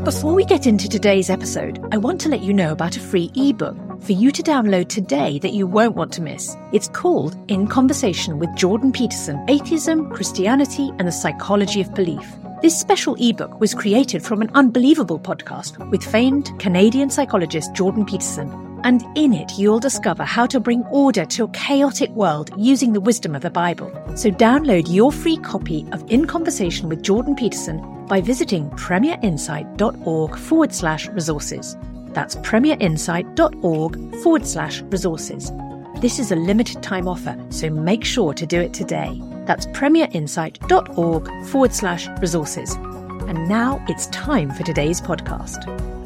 Before we get into today's episode, I want to let you know about a free ebook for you to download today that you won't want to miss. It's called In Conversation with Jordan Peterson, Atheism, Christianity, and the Psychology of Belief. This special ebook was created from an unbelievable podcast with famed Canadian psychologist Jordan Peterson. And in it, you'll discover how to bring order to a chaotic world using the wisdom of the Bible. So download your free copy of In Conversation with Jordan Peterson by visiting premierinsight.org/resources. That's premierinsight.org/resources. This is a limited time offer, so make sure to do it today. That's premierinsight.org/resources. And now it's time for today's podcast.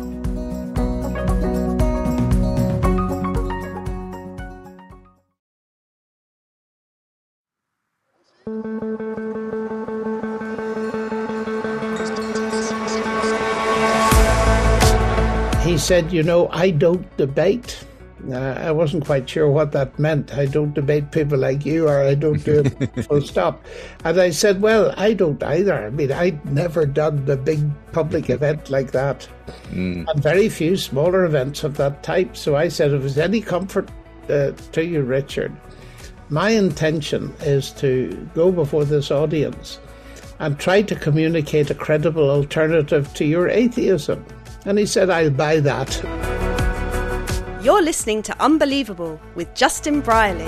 He said, I don't debate. I wasn't quite sure what that meant. I don't debate people like you, or I don't do it full stop. And I said, well, I don't either. I mean, I'd never done the big public event like that. And very few smaller events of that type. So I said, if it's any comfort to you, Richard, my intention is to go before this audience and try to communicate a credible alternative to your atheism. And he said, I'll buy that. You're listening to Unbelievable with Justin Brierley.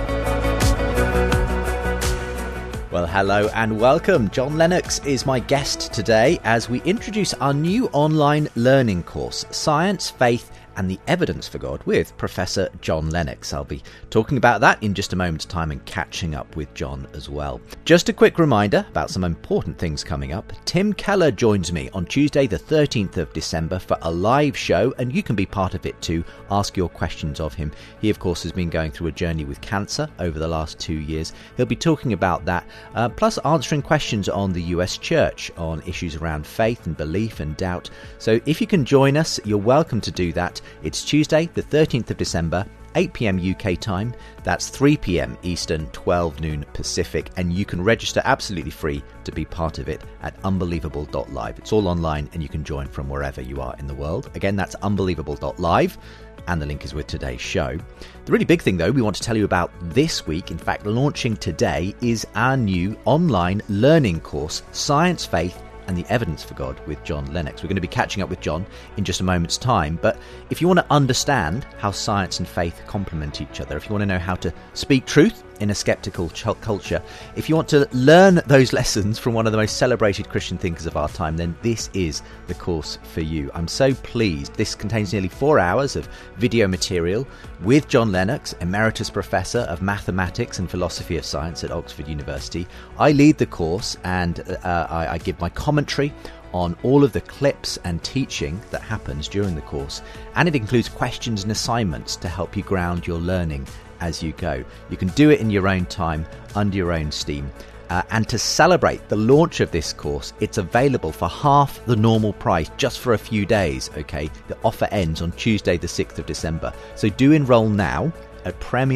Well, hello and welcome. John Lennox is my guest today as we introduce our new online learning course, Science, Faith and the Evidence for God, with Professor John Lennox. I'll be talking about that in just a moment's time and catching up with John as well. Just a quick reminder about some important things coming up. Tim Keller joins me on Tuesday the 13th of December for a live show, and you can be part of it too. Ask your questions of him. He, of course, has been going through a journey with cancer over the last 2 years. He'll be talking about that, plus answering questions on the US Church, on issues around faith and belief and doubt. So if you can join us, you're welcome to do that. It's Tuesday, the 13th of December, 8 p.m. UK time. That's 3 p.m. Eastern, 12 noon Pacific. And you can register absolutely free to be part of it at unbelievable.live. It's all online and you can join from wherever you are in the world. Again, that's unbelievable.live. And the link is with today's show. The really big thing, though, we want to tell you about this week, in fact, launching today, is our new online learning course, Science, Faith and the Evidence for God, with John Lennox. We're going to be catching up with John in just a moment's time, but if you want to understand how science and faith complement each other, if you want to know how to speak truth in a skeptical culture, if you want to learn those lessons from one of the most celebrated Christian thinkers of our time, then this is the course for you. I'm so pleased. This contains nearly 4 hours of video material with John Lennox, Emeritus Professor of Mathematics and Philosophy of Science at Oxford University. I lead the course and I give my commentary on all of the clips and teaching that happens during the course, and it includes questions and assignments to help you ground your learning as you go. You can do it in your own time, under your own steam. And to celebrate the launch of this course, it's available for half the normal price just for a few days, okay? The offer ends on Tuesday the 6th of December. So do enroll now at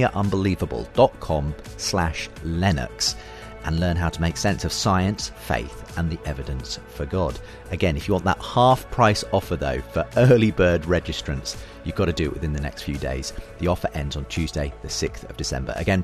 premierunbelievable.com/Lennox and learn how to make sense of science, faith and the evidence for God. Again, if you want that half price offer though for early bird registrants, you've got to do it within the next few days. The offer ends on Tuesday the 6th of December. Again,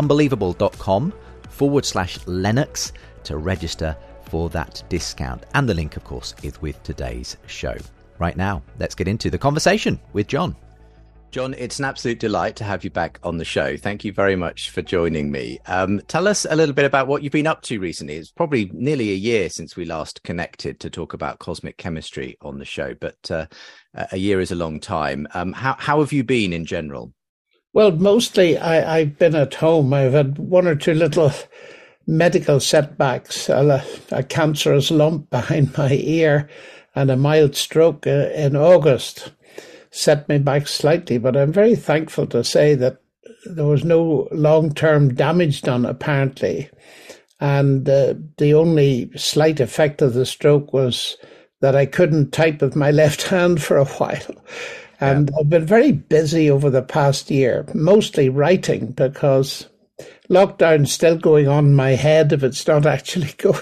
premierunbelievable.com/Lennox to register for that discount. And the link, of course, is with today's show. Right now, let's get into the conversation with John. John, it's an absolute delight to have you back on the show. Thank you very much for joining me. Tell us a little bit about what you've been up to recently. It's probably nearly a year since we last connected to talk about cosmic chemistry on the show, but a year is a long time. How have you been in general? Well, mostly I've been at home. I've had one or two little medical setbacks, a cancerous lump behind my ear and a mild stroke in August. Set me back slightly, but I'm very thankful to say that there was no long-term damage done, apparently. And the only slight effect of the stroke was that I couldn't type with my left hand for a while. And I've been very busy over the past year, mostly writing, because lockdown's still going on in my head if it's not actually going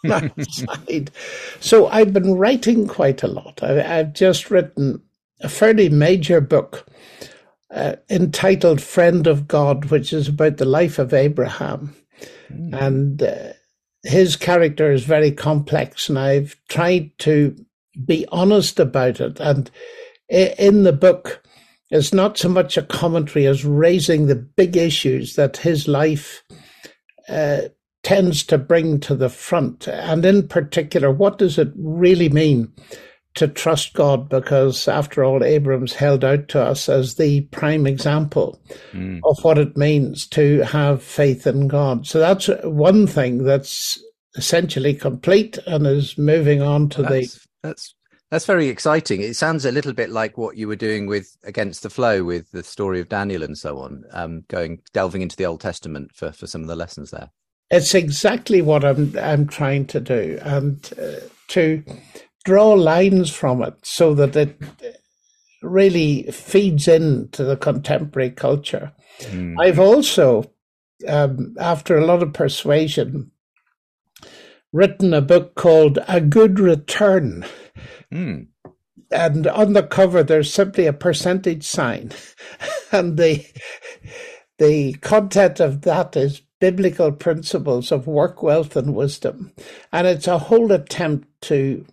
outside. So I've been writing quite a lot. I've just written a fairly major book entitled Friend of God, which is about the life of Abraham. And his character is very complex, and I've tried to be honest about it. And in the book, it's not so much a commentary as raising the big issues that his life tends to bring to the front. And in particular, what does it really mean to trust God? Because after all, Abram's held out to us as the prime example of what it means to have faith in God. So that's one thing that's essentially complete and is moving on to That's very exciting. It sounds a little bit like what you were doing with Against the Flow, with the story of Daniel and so on, delving into the Old Testament for some of the lessons there. It's exactly what I'm trying to do, and to draw lines from it so that it really feeds into the contemporary culture. I've also, after a lot of persuasion, written a book called A Good Return. And on the cover, there's simply a percentage sign. And the content of that is biblical principles of work, wealth, and wisdom. And it's a whole attempt to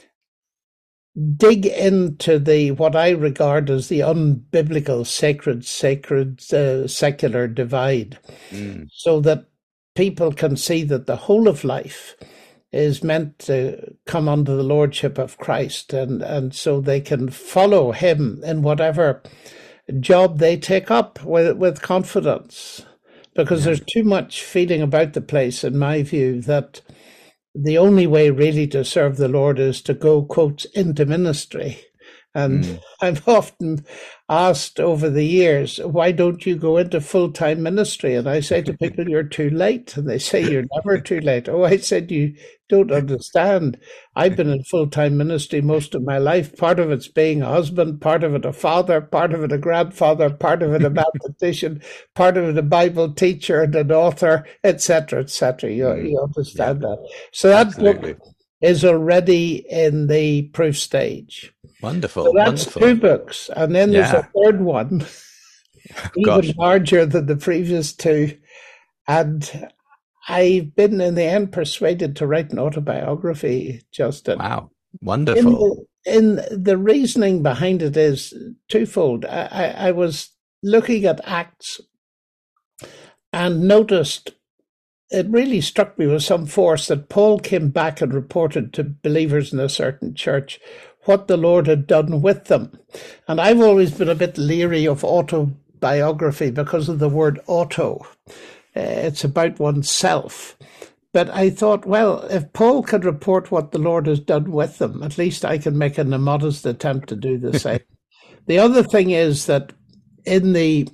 dig into what I regard as the unbiblical sacred secular divide, so that people can see that the whole of life is meant to come under the lordship of Christ, and so they can follow him in whatever job they take up with confidence. Because there's too much feeling about the place, in my view, that the only way really to serve the Lord is to go, quotes, into ministry. And I've often asked over the years, why don't you go into full-time ministry? And I say to people, you're too late. And they say, you're never too late. Oh, I said, you don't understand. I've been in full-time ministry most of my life. Part of it's being a husband, part of it a father, part of it a grandfather, part of it a mathematician, part of it a Bible teacher and an author, etc., etc. You understand that. So that book is already in the proof stage. Wonderful. So that's two books. And then there's a third one, even larger than the previous two. And I've been, in the end, persuaded to write an autobiography, Justin. Wow. Wonderful. In the reasoning behind it is twofold. I was looking at Acts and noticed, it really struck me with some force that Paul came back and reported to believers in a certain church what the Lord had done with them. And I've always been a bit leery of autobiography because of the word auto. It's about oneself. But I thought, well, if Paul could report what the Lord has done with them, at least I can make a modest attempt to do the same. The other thing is that in the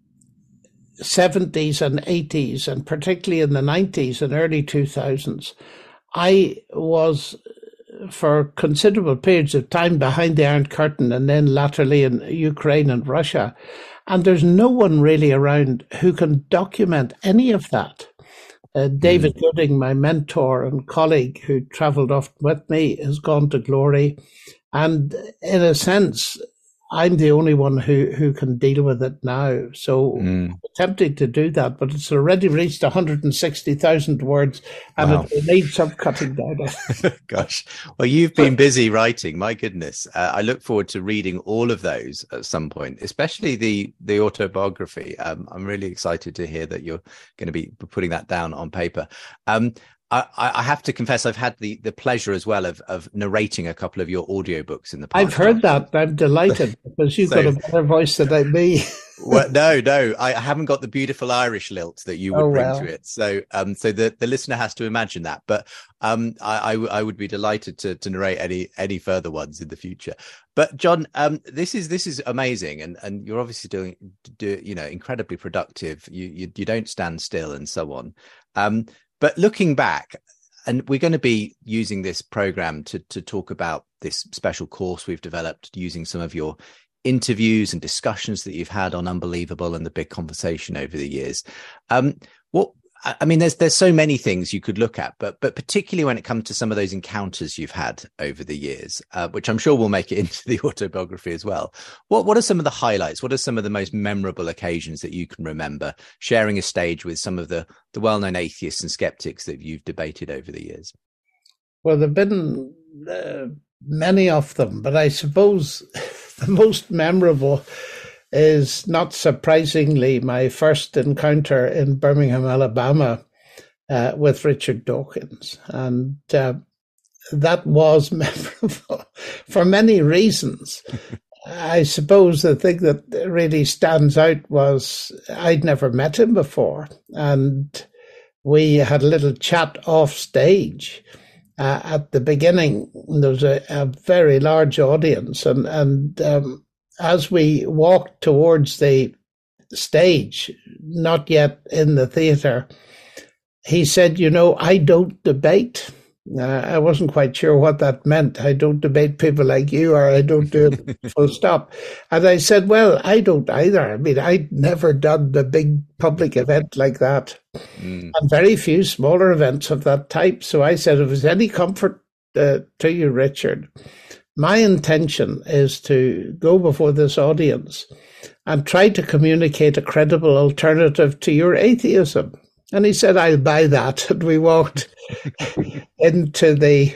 70s and 80s, and particularly in the 90s and early 2000s, I was, for considerable periods of time, behind the Iron Curtain, and then latterly in Ukraine and Russia. And there's no one really around who can document any of that. David Gooding, my mentor and colleague who traveled often with me, has gone to glory. And in a sense, I'm the only one who can deal with it now. So I'm attempting to do that, but it's already reached 160,000 words, and it will need some cutting down. Gosh. Well, you've been busy writing. My goodness. I look forward to reading all of those at some point, especially the autobiography. I'm really excited to hear that you're going to be putting that down on paper. I have to confess, I've had the pleasure as well of narrating a couple of your audiobooks in the past. I've heard that. I'm delighted because you've got a better voice than me. Well, no, I haven't got the beautiful Irish lilt that you would bring to it. So, so the listener has to imagine that. But I would be delighted to narrate any further ones in the future. But John, this is amazing, and you're obviously doing incredibly productive. You don't stand still and so on. But looking back, and we're going to be using this program to talk about this special course we've developed using some of your interviews and discussions that you've had on Unbelievable and the Big Conversation over the years. I mean, there's so many things you could look at, but particularly when it comes to some of those encounters you've had over the years, which I'm sure will make it into the autobiography as well. What are some of the highlights? What are some of the most memorable occasions that you can remember sharing a stage with some of the well-known atheists and skeptics that you've debated over the years? Well, there've been many of them, but I suppose the most memorable is, not surprisingly, my first encounter in Birmingham, Alabama, with Richard Dawkins. And that was memorable for many reasons. I suppose the thing that really stands out was I'd never met him before. And we had a little chat off stage. At the beginning, there was a very large audience, and as we walked towards the stage, not yet in the theatre, he said, I don't debate. I wasn't quite sure what that meant. I don't debate people like you, or I don't do it full stop. And I said, well, I don't either. I mean, I'd never done the big public event like that. And very few smaller events of that type. So I said, if it's any comfort to you, Richard, my intention is to go before this audience and try to communicate a credible alternative to your atheism. And he said, I'll buy that. And we walked into the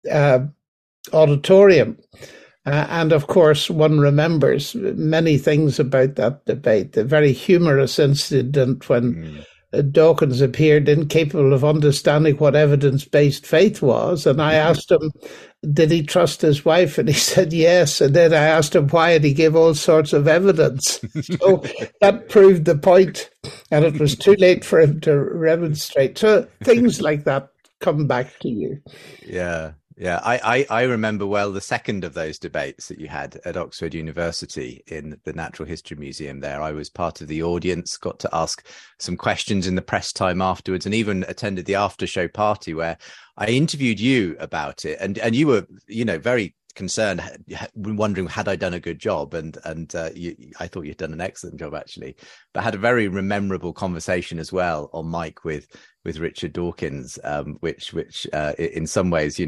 auditorium. And of course, one remembers many things about that debate. The very humorous incident when Dawkins appeared incapable of understanding what evidence-based faith was. And I asked him, did he trust his wife? And he said yes. And then I asked him why, and he gave all sorts of evidence. So that proved the point, and it was too late for him to remonstrate. So things like that come back to you. Yeah. Yeah, I remember well the second of those debates that you had at Oxford University in the Natural History Museum there. I was part of the audience, got to ask some questions in the press time afterwards, and even attended the after show party where I interviewed you about it. And you were, very concerned, wondering, had I done a good job? And I thought you'd done an excellent job, actually. But I had a very memorable conversation as well on mic with Richard Dawkins, which in some ways,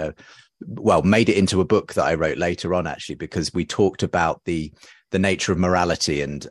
made it into a book that I wrote later on, actually, because we talked about the nature of morality, and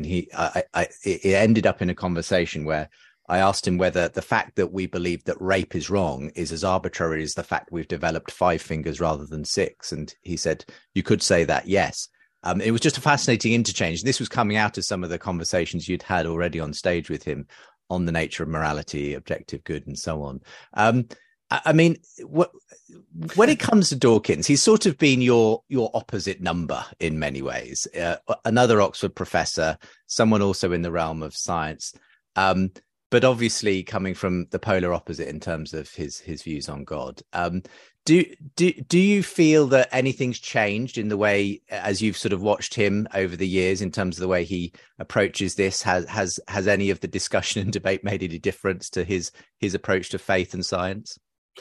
it ended up in a conversation where I asked him whether the fact that we believe that rape is wrong is as arbitrary as the fact we've developed 5 fingers rather than 6. And he said, you could say that, yes. It was just a fascinating interchange. This was coming out of some of the conversations you'd had already on stage with him on the nature of morality, objective good, and so on. I mean, when it comes to Dawkins, he's sort of been your opposite number in many ways. Another Oxford professor, someone also in the realm of science, but obviously coming from the polar opposite in terms of his views on God. Do you feel that anything's changed in the way, as you've sort of watched him over the years, in terms of the way he approaches this? Has any of the discussion and debate made any difference to his approach to faith and science?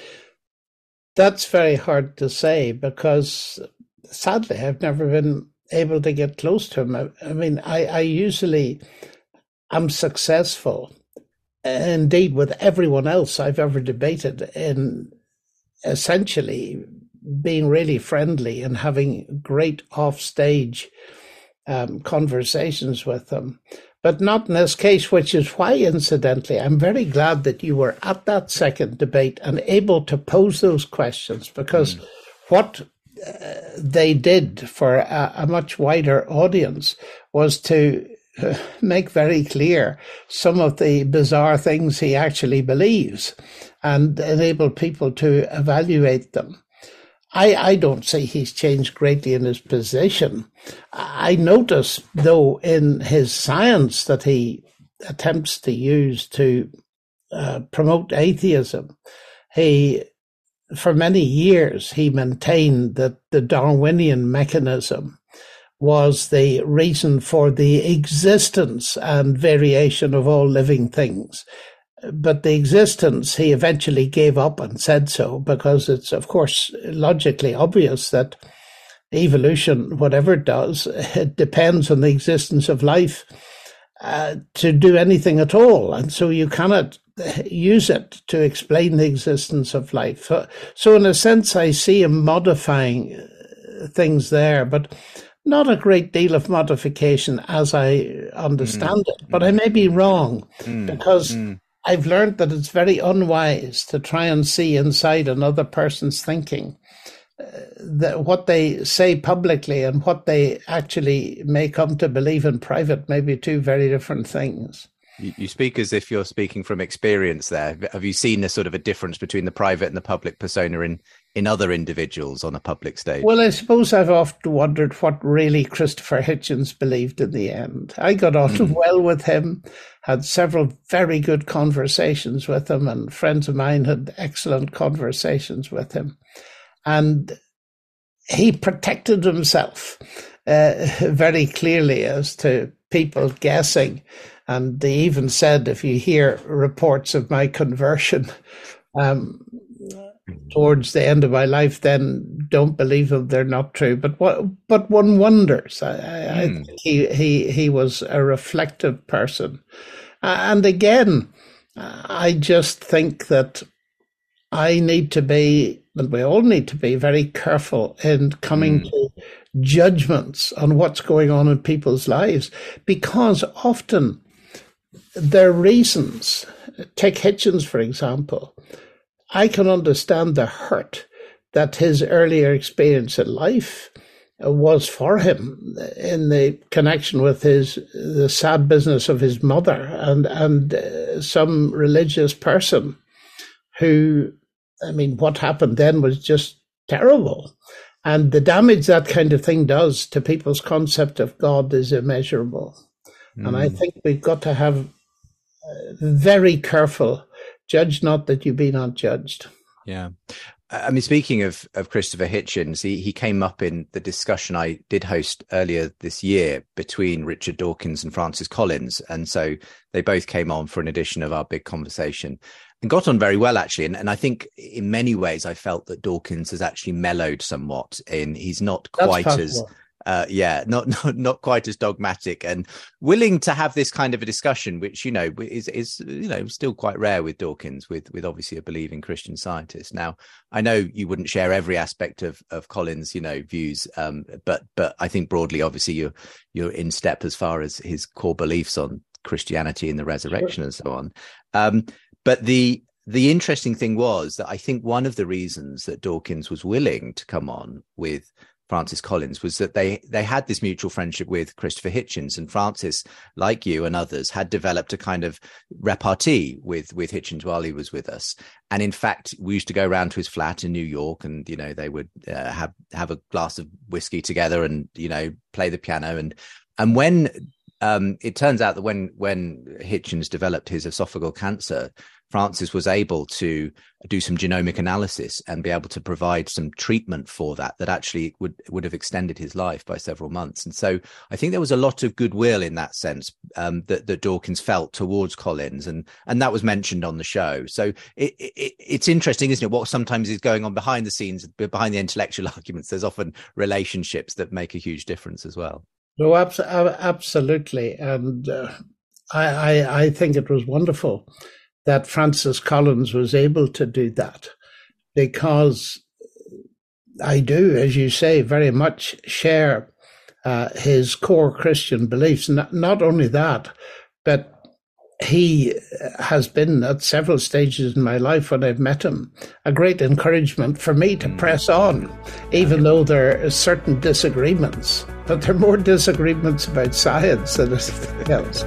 That's very hard to say, because sadly I've never been able to get close to him. I mean, I usually am successful, indeed, with everyone else I've ever debated, in essentially being really friendly and having great off-stage conversations with them. But not in this case, which is why, incidentally, I'm very glad that you were at that second debate and able to pose those questions, because what they did for a much wider audience was to make very clear some of the bizarre things he actually believes and enable people to evaluate them. I don't see he's changed greatly in his position. I notice, though, in his science that he attempts to use to promote atheism. For many years, he maintained that the Darwinian mechanism was the reason for the existence and variation of all living things. But the existence, he eventually gave up and said so, because it's, of course, logically obvious that evolution, whatever it does, it depends on the existence of life to do anything at all. And so you cannot use it to explain the existence of life. So in a sense, I see him modifying things there, but not a great deal of modification as I understand it. But I may be wrong, because I've learned that it's very unwise to try and see inside another person's thinking. That what they say publicly and what they actually may come to believe in private may be two very different things. You speak as if you're speaking from experience there. Have you seen a sort of a difference between the private and the public persona in other individuals on a public stage? Well, I suppose I've often wondered what really Christopher Hitchens believed in the end. I got on well with him, had several very good conversations with him, and friends of mine had excellent conversations with him. And he protected himself very clearly as to people guessing. And they even said, if you hear reports of my conversion towards the end of my life, then don't believe them; they're not true. But one wonders. I think he was a reflective person, and again, I just think that I need to be, and we all need to be, very careful in coming to judgments on what's going on in people's lives, because often their reasons. Take Hitchens, for example. I can understand the hurt that his earlier experience in life was for him in the connection with the sad business of his mother and some religious person who, I mean, what happened then was just terrible. And the damage that kind of thing does to people's concept of God is immeasurable. And I think we've got to have very careful, judge not that you be not judged. Yeah. I mean, speaking of Christopher Hitchens, he came up in the discussion I did host earlier this year between Richard Dawkins and Francis Collins. And so they both came on for an edition of our big conversation and got on very well, actually. And I think in many ways, I felt that Dawkins has actually mellowed somewhat he's not quite as... not quite as dogmatic and willing to have this kind of a discussion, which, is still quite rare with Dawkins, with obviously a believing Christian scientist. Now, I know you wouldn't share every aspect of Collins', views, but I think broadly, obviously, you're in step as far as his core beliefs on Christianity and the resurrection and so on. But the interesting thing was that I think one of the reasons that Dawkins was willing to come on with Francis Collins was that they had this mutual friendship with Christopher Hitchens, and Francis, like you and others, had developed a kind of repartee with Hitchens while he was with us. And in fact, we used to go around to his flat in New York, and they would have a glass of whiskey together, and play the piano. And when it turns out that when Hitchens developed his esophageal cancer, Francis was able to do some genomic analysis and be able to provide some treatment for that actually would have extended his life by several months. And so I think there was a lot of goodwill in that sense that Dawkins felt towards Collins, and that was mentioned on the show. So it's interesting, isn't it, what sometimes is going on behind the scenes, behind the intellectual arguments. There's often relationships that make a huge difference as well. No, absolutely. And I think it was wonderful that Francis Collins was able to do that, because I do, as you say, very much share his core Christian beliefs. Not only that, but he has been at several stages in my life when I've met him a great encouragement for me to press on, even though there are certain disagreements. But there are more disagreements about science than anything else.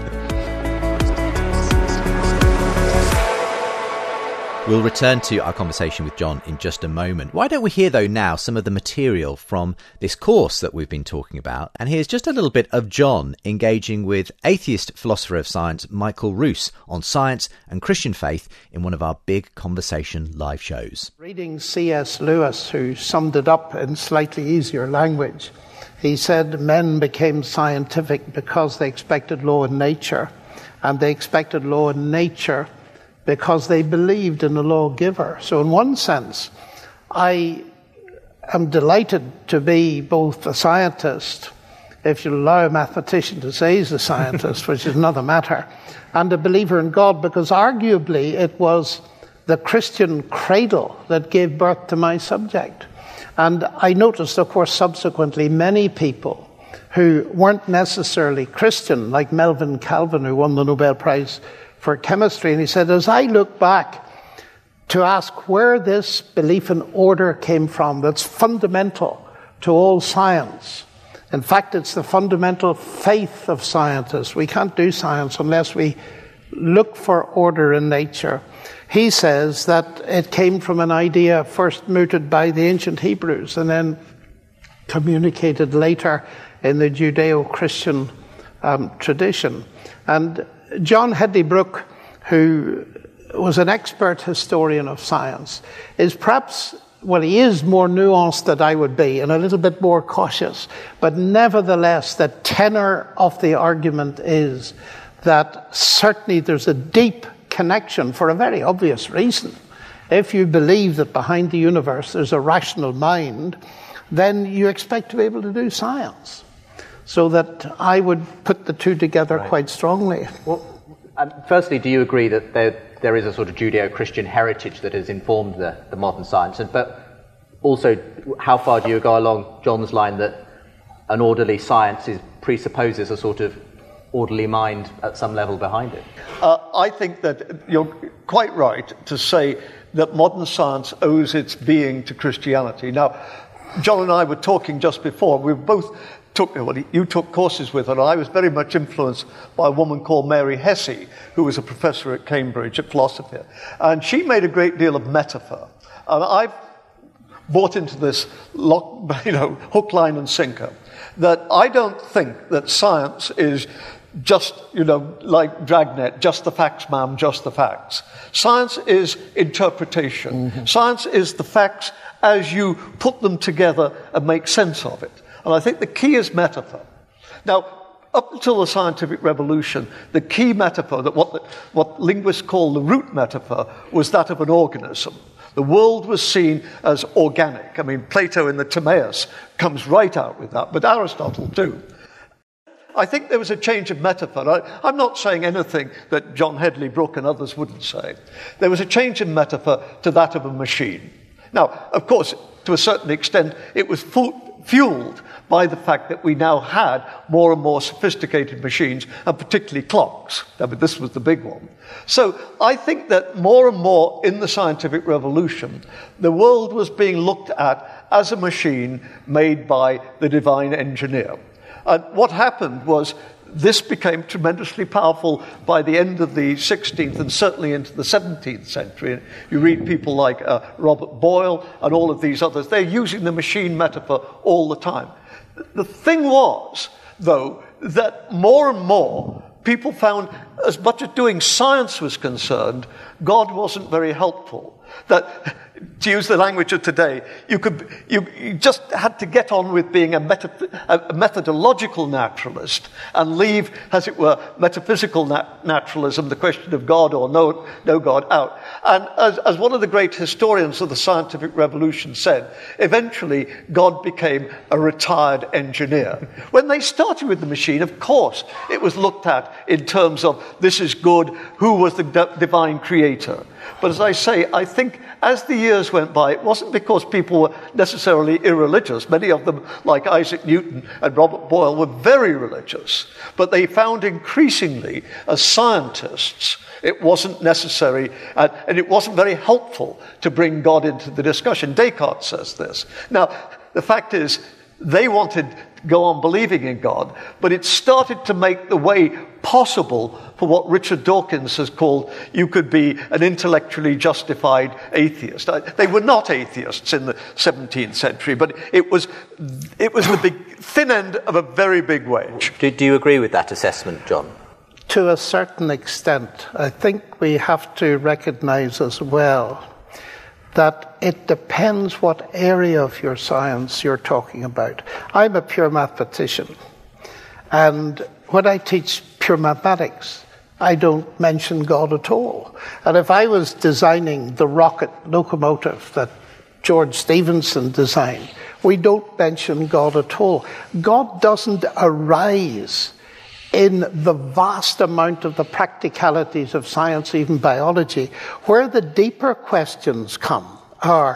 We'll return to our conversation with John in just a moment. Why don't we hear, though, now some of the material from this course that we've been talking about? And here's just a little bit of John engaging with atheist philosopher of science Michael Roos on science and Christian faith in one of our big conversation live shows. Reading C.S. Lewis, who summed it up in slightly easier language, he said men became scientific because they expected law in nature, and they expected law in nature because they believed in a lawgiver. So in one sense, I am delighted to be both a scientist if you allow a mathematician to say he's a scientist, which is another matter, and a believer in God, because arguably it was the Christian cradle that gave birth to my subject. And I noticed, of course, subsequently, many people who weren't necessarily Christian, like Melvin Calvin, who won the Nobel Prize for chemistry, and he said, as I look back to ask where this belief in order came from, that's fundamental to all science. In fact, it's the fundamental faith of scientists. We can't do science unless we look for order in nature. He says that it came from an idea first mooted by the ancient Hebrews and then communicated later in the Judeo-Christian tradition. And John Hedley Brooke, who was an expert historian of science, is perhaps, well, he is more nuanced than I would be and a little bit more cautious. But nevertheless, the tenor of the argument is that certainly there's a deep connection for a very obvious reason. If you believe that behind the universe there's a rational mind, then you expect to be able to do science. So that I would put the two together quite strongly. Well, firstly, do you agree that there is a sort of Judeo-Christian heritage that has informed the modern science? But also, how far do you go along John's line that an orderly science presupposes a sort of orderly mind at some level behind it? I think that you're quite right to say that modern science owes its being to Christianity. Now, John and I were talking just before. We both you took courses with her, and I was very much influenced by a woman called Mary Hesse, who was a professor at Cambridge at philosophy. And she made a great deal of metaphor. And I've bought into this hook, line, and sinker, that I don't think that science is just, like Dragnet, just the facts, ma'am, just the facts. Science is interpretation. Mm-hmm. Science is the facts as you put them together and make sense of it. And I think the key is metaphor. Now, up until the scientific revolution, the key metaphor, that what linguists call the root metaphor, was that of an organism. The world was seen as organic. I mean, Plato in the Timaeus comes right out with that, but Aristotle too. I think there was a change of metaphor. I'm not saying anything that John Hedley Brooke and others wouldn't say. There was a change in metaphor to that of a machine. Now, of course, to a certain extent, it was fueled by the fact that we now had more and more sophisticated machines, and particularly clocks. I mean, this was the big one. So I think that more and more in the scientific revolution, the world was being looked at as a machine made by the divine engineer. And what happened was this became tremendously powerful by the end of the 16th and certainly into the 17th century. You read people like Robert Boyle and all of these others. They're using the machine metaphor all the time. The thing was, though, that more and more people found, as much as doing science was concerned, God wasn't very helpful. That, to use the language of today, you just had to get on with being a methodological naturalist and leave, as it were, metaphysical naturalism, the question of God or no God, out. And as one of the great historians of the scientific revolution said, eventually God became a retired engineer. When they started with the machine, of course, it was looked at in terms of this is good, who was the divine creator. But as I say, I think as the years went by, it wasn't because people were necessarily irreligious. Many of them, like Isaac Newton and Robert Boyle, were very religious. But they found increasingly, as scientists, it wasn't necessary and it wasn't very helpful to bring God into the discussion. Descartes says this. Now, the fact is, they wanted to go on believing in God, but it started to make the way possible for what Richard Dawkins has called, you could be an intellectually justified atheist. They were not atheists in the 17th century, but it was the thin end of a very big wedge. Do you agree with that assessment, John? To a certain extent. I think we have to recognize as well that it depends what area of your science you're talking about. I'm a pure mathematician, and when I teach pure mathematics, I don't mention God at all. And if I was designing the rocket locomotive that George Stephenson designed, we don't mention God at all. God doesn't arise in the vast amount of the practicalities of science, even biology. Where the deeper questions come are,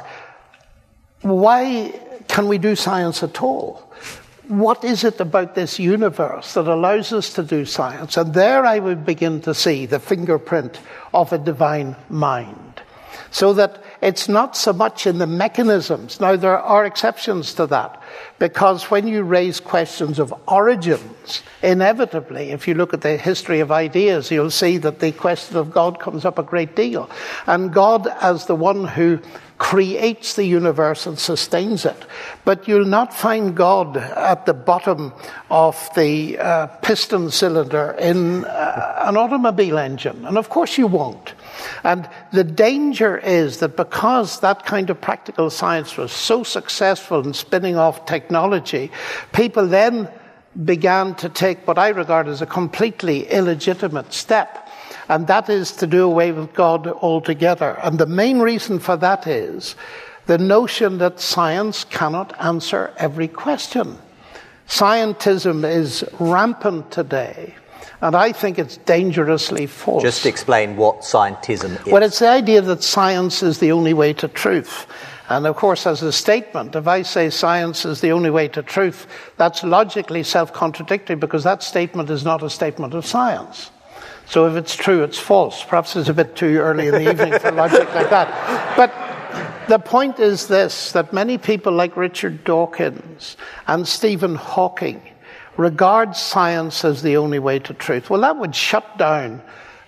why can we do science at all? What is it about this universe that allows us to do science? And there I would begin to see the fingerprint of a divine mind. So that it's not so much in the mechanisms. Now, there are exceptions to that, because when you raise questions of origins, inevitably, if you look at the history of ideas, you'll see that the question of God comes up a great deal. And God as the one who creates the universe and sustains it. But you'll not find God at the bottom of the piston cylinder in an automobile engine. And of course you won't. And the danger is that because that kind of practical science was so successful in spinning off technology, people then began to take what I regard as a completely illegitimate step. And that is to do away with God altogether. And the main reason for that is the notion that science cannot answer every question. Scientism is rampant today, and I think it's dangerously false. Just explain what scientism is. Well, it's the idea that science is the only way to truth. And of course, as a statement, if I say science is the only way to truth, that's logically self-contradictory, because that statement is not a statement of science. So if it's true, it's false. Perhaps it's a bit too early in the evening for logic like that. But the point is this, that many people like Richard Dawkins and Stephen Hawking regard science as the only way to truth. Well, that would shut down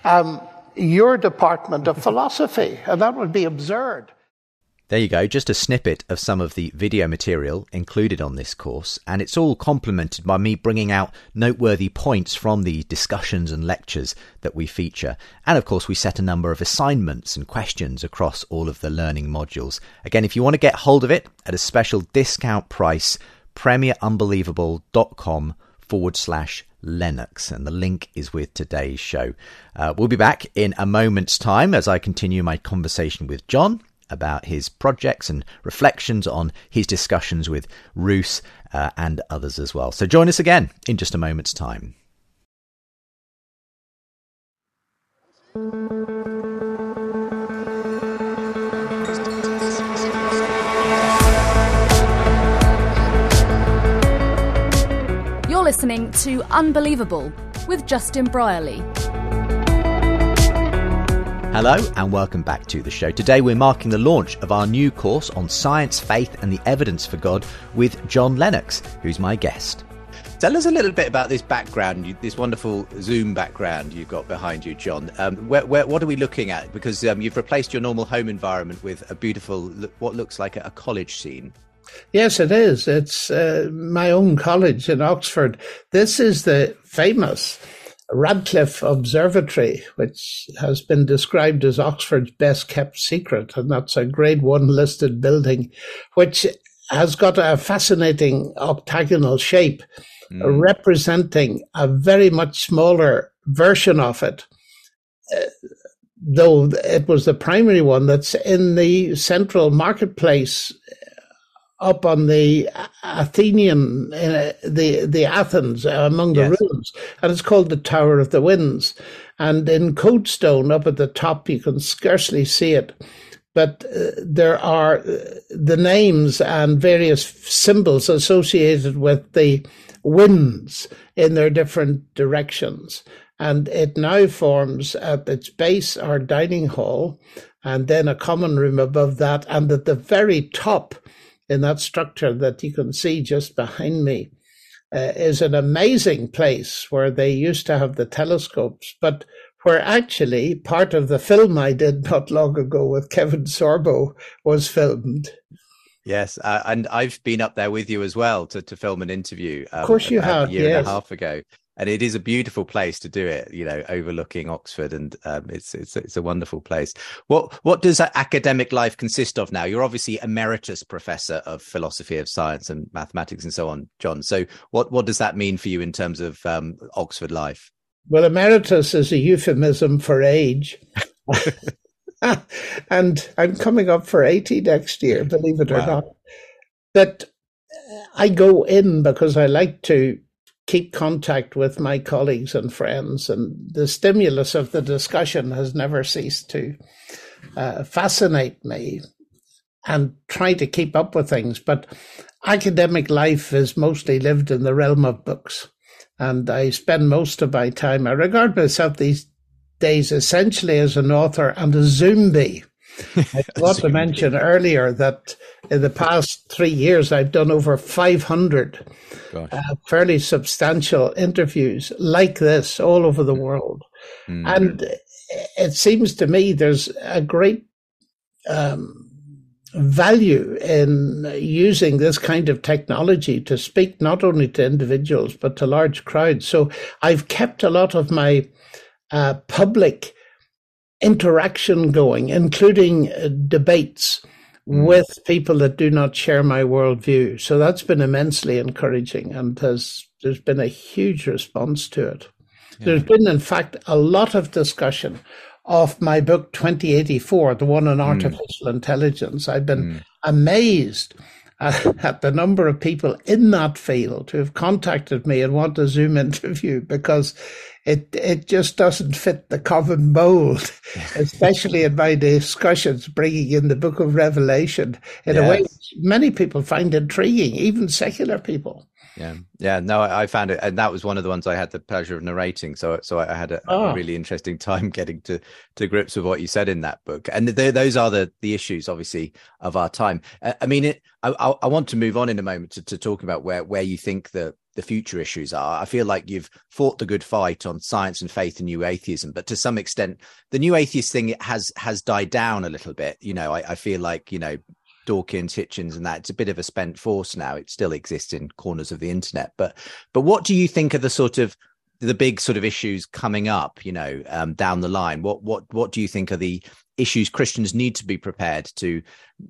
your department of philosophy, and that would be absurd. There you go, just a snippet of some of the video material included on this course, and it's all complemented by me bringing out noteworthy points from the discussions and lectures that we feature. And of course, we set a number of assignments and questions across all of the learning modules. Again, if you want to get hold of it at a special discount price, premierunbelievable.com/Lennox, and the link is with today's show. We'll be back in a moment's time as I continue my conversation with John about his projects and reflections on his discussions with Roos and others as well. So join us again in just a moment's time. You're listening to Unbelievable with Justin Brierley. Hello and welcome back to the show. Today we're marking the launch of our new course on science, faith and the evidence for God with John Lennox, who's my guest. Tell us a little bit about this background, this wonderful Zoom background you've got behind you, John. What are we looking at? Because you've replaced your normal home environment with a beautiful, what looks like a college scene. Yes, it is. It's my own college in Oxford. This is the famous Radcliffe Observatory, which has been described as Oxford's best kept secret, and that's a Grade 1 listed building, which has got a fascinating octagonal shape, representing a very much smaller version of it, though it was the primary one that's in the central marketplace up on the Athenian, the Athens, among the ruins. And it's called the Tower of the Winds. And in Codestone, up at the top, you can scarcely see it. But there are the names and various symbols associated with the winds in their different directions. And it now forms at its base our dining hall, and then a common room above that. And at the very top, in that structure that you can see just behind me, is an amazing place where they used to have the telescopes, but where actually part of the film I did not long ago with Kevin Sorbo was filmed. Yes, and I've been up there with you as well to film an interview. Of course you have, a year and a half ago. And it is a beautiful place to do it, overlooking Oxford, and it's a wonderful place. What does that academic life consist of now? You're obviously emeritus professor of philosophy of science and mathematics and so on, John. So what does that mean for you in terms of Oxford life? Well, emeritus is a euphemism for age. And I'm coming up for 80 next year, believe it or Wow. not. But I go in because I like to keep contact with my colleagues and friends, and the stimulus of the discussion has never ceased to fascinate me and try to keep up with things. But academic life is mostly lived in the realm of books, and I spend most of my time, I regard myself these days essentially as an author and a zombie. I forgot to mention earlier that in the past 3 years, I've done over 500 fairly substantial interviews like this all over the world. And it seems to me there's a great value in using this kind of technology to speak not only to individuals, but to large crowds. So I've kept a lot of my public interaction going, including debates with people that do not share my worldview. So that's been immensely encouraging, and there's been a huge response to it. Yeah. There's been, in fact, a lot of discussion of my book 2084, the one on artificial intelligence. I've been amazed at the number of people in that field who have contacted me and want a Zoom interview, because it just doesn't fit the common mold, especially in my discussions bringing in the book of Revelation in a way many people find intriguing, even secular people. Yeah. No, I found it, and that was one of the ones I had the pleasure of narrating. So I had a really interesting time getting to grips with what you said in that book. And those are the issues, obviously, of our time. I mean, I want to move on in a moment to talk about where you think the future issues are. I feel like you've fought the good fight on science and faith and new atheism, but to some extent, the new atheist thing has died down a little bit. You know, I feel like, you know, Dawkins, Hitchens, and that, it's a bit of a spent force now. It still exists in corners of the internet, but what do you think are the big sort of issues coming up, you know, down the line? What do you think are the issues Christians need to be prepared to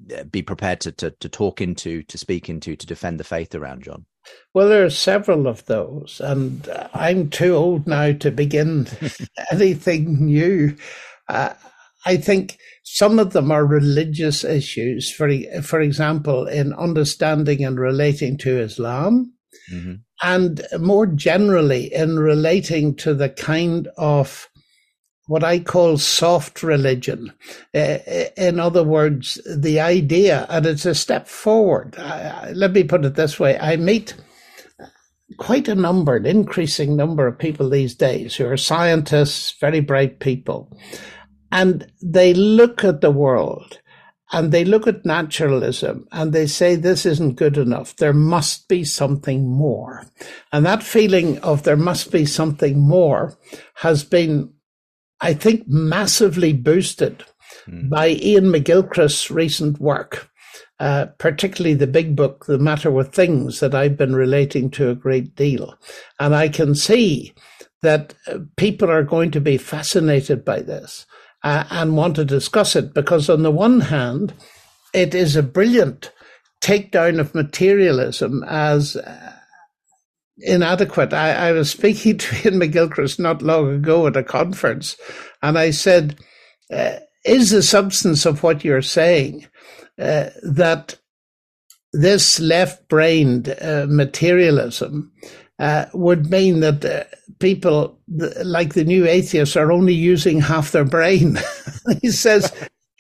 talk into, to speak into, to defend the faith around, John? Well, there are several of those, and I'm too old now to begin anything new. I think some of them are religious issues, for example, in understanding and relating to Islam, and more generally in relating to the kind of what I call soft religion. In other words, the idea, and it's a step forward. Let me put it this way. I meet quite an increasing number of people these days who are scientists, very bright people, and they look at the world and they look at naturalism and they say, this isn't good enough. There must be something more. And that feeling of there must be something more has been, I think, massively boosted by Ian McGilchrist's recent work, particularly the big book, The Matter with Things, that I've been relating to a great deal. And I can see that people are going to be fascinated by this and want to discuss it, because on the one hand, it is a brilliant takedown of materialism as inadequate. I was speaking to Ian McGilchrist not long ago at a conference, and I said, is the substance of what you're saying that this left-brained materialism would mean that people like the new atheists are only using half their brain? He says,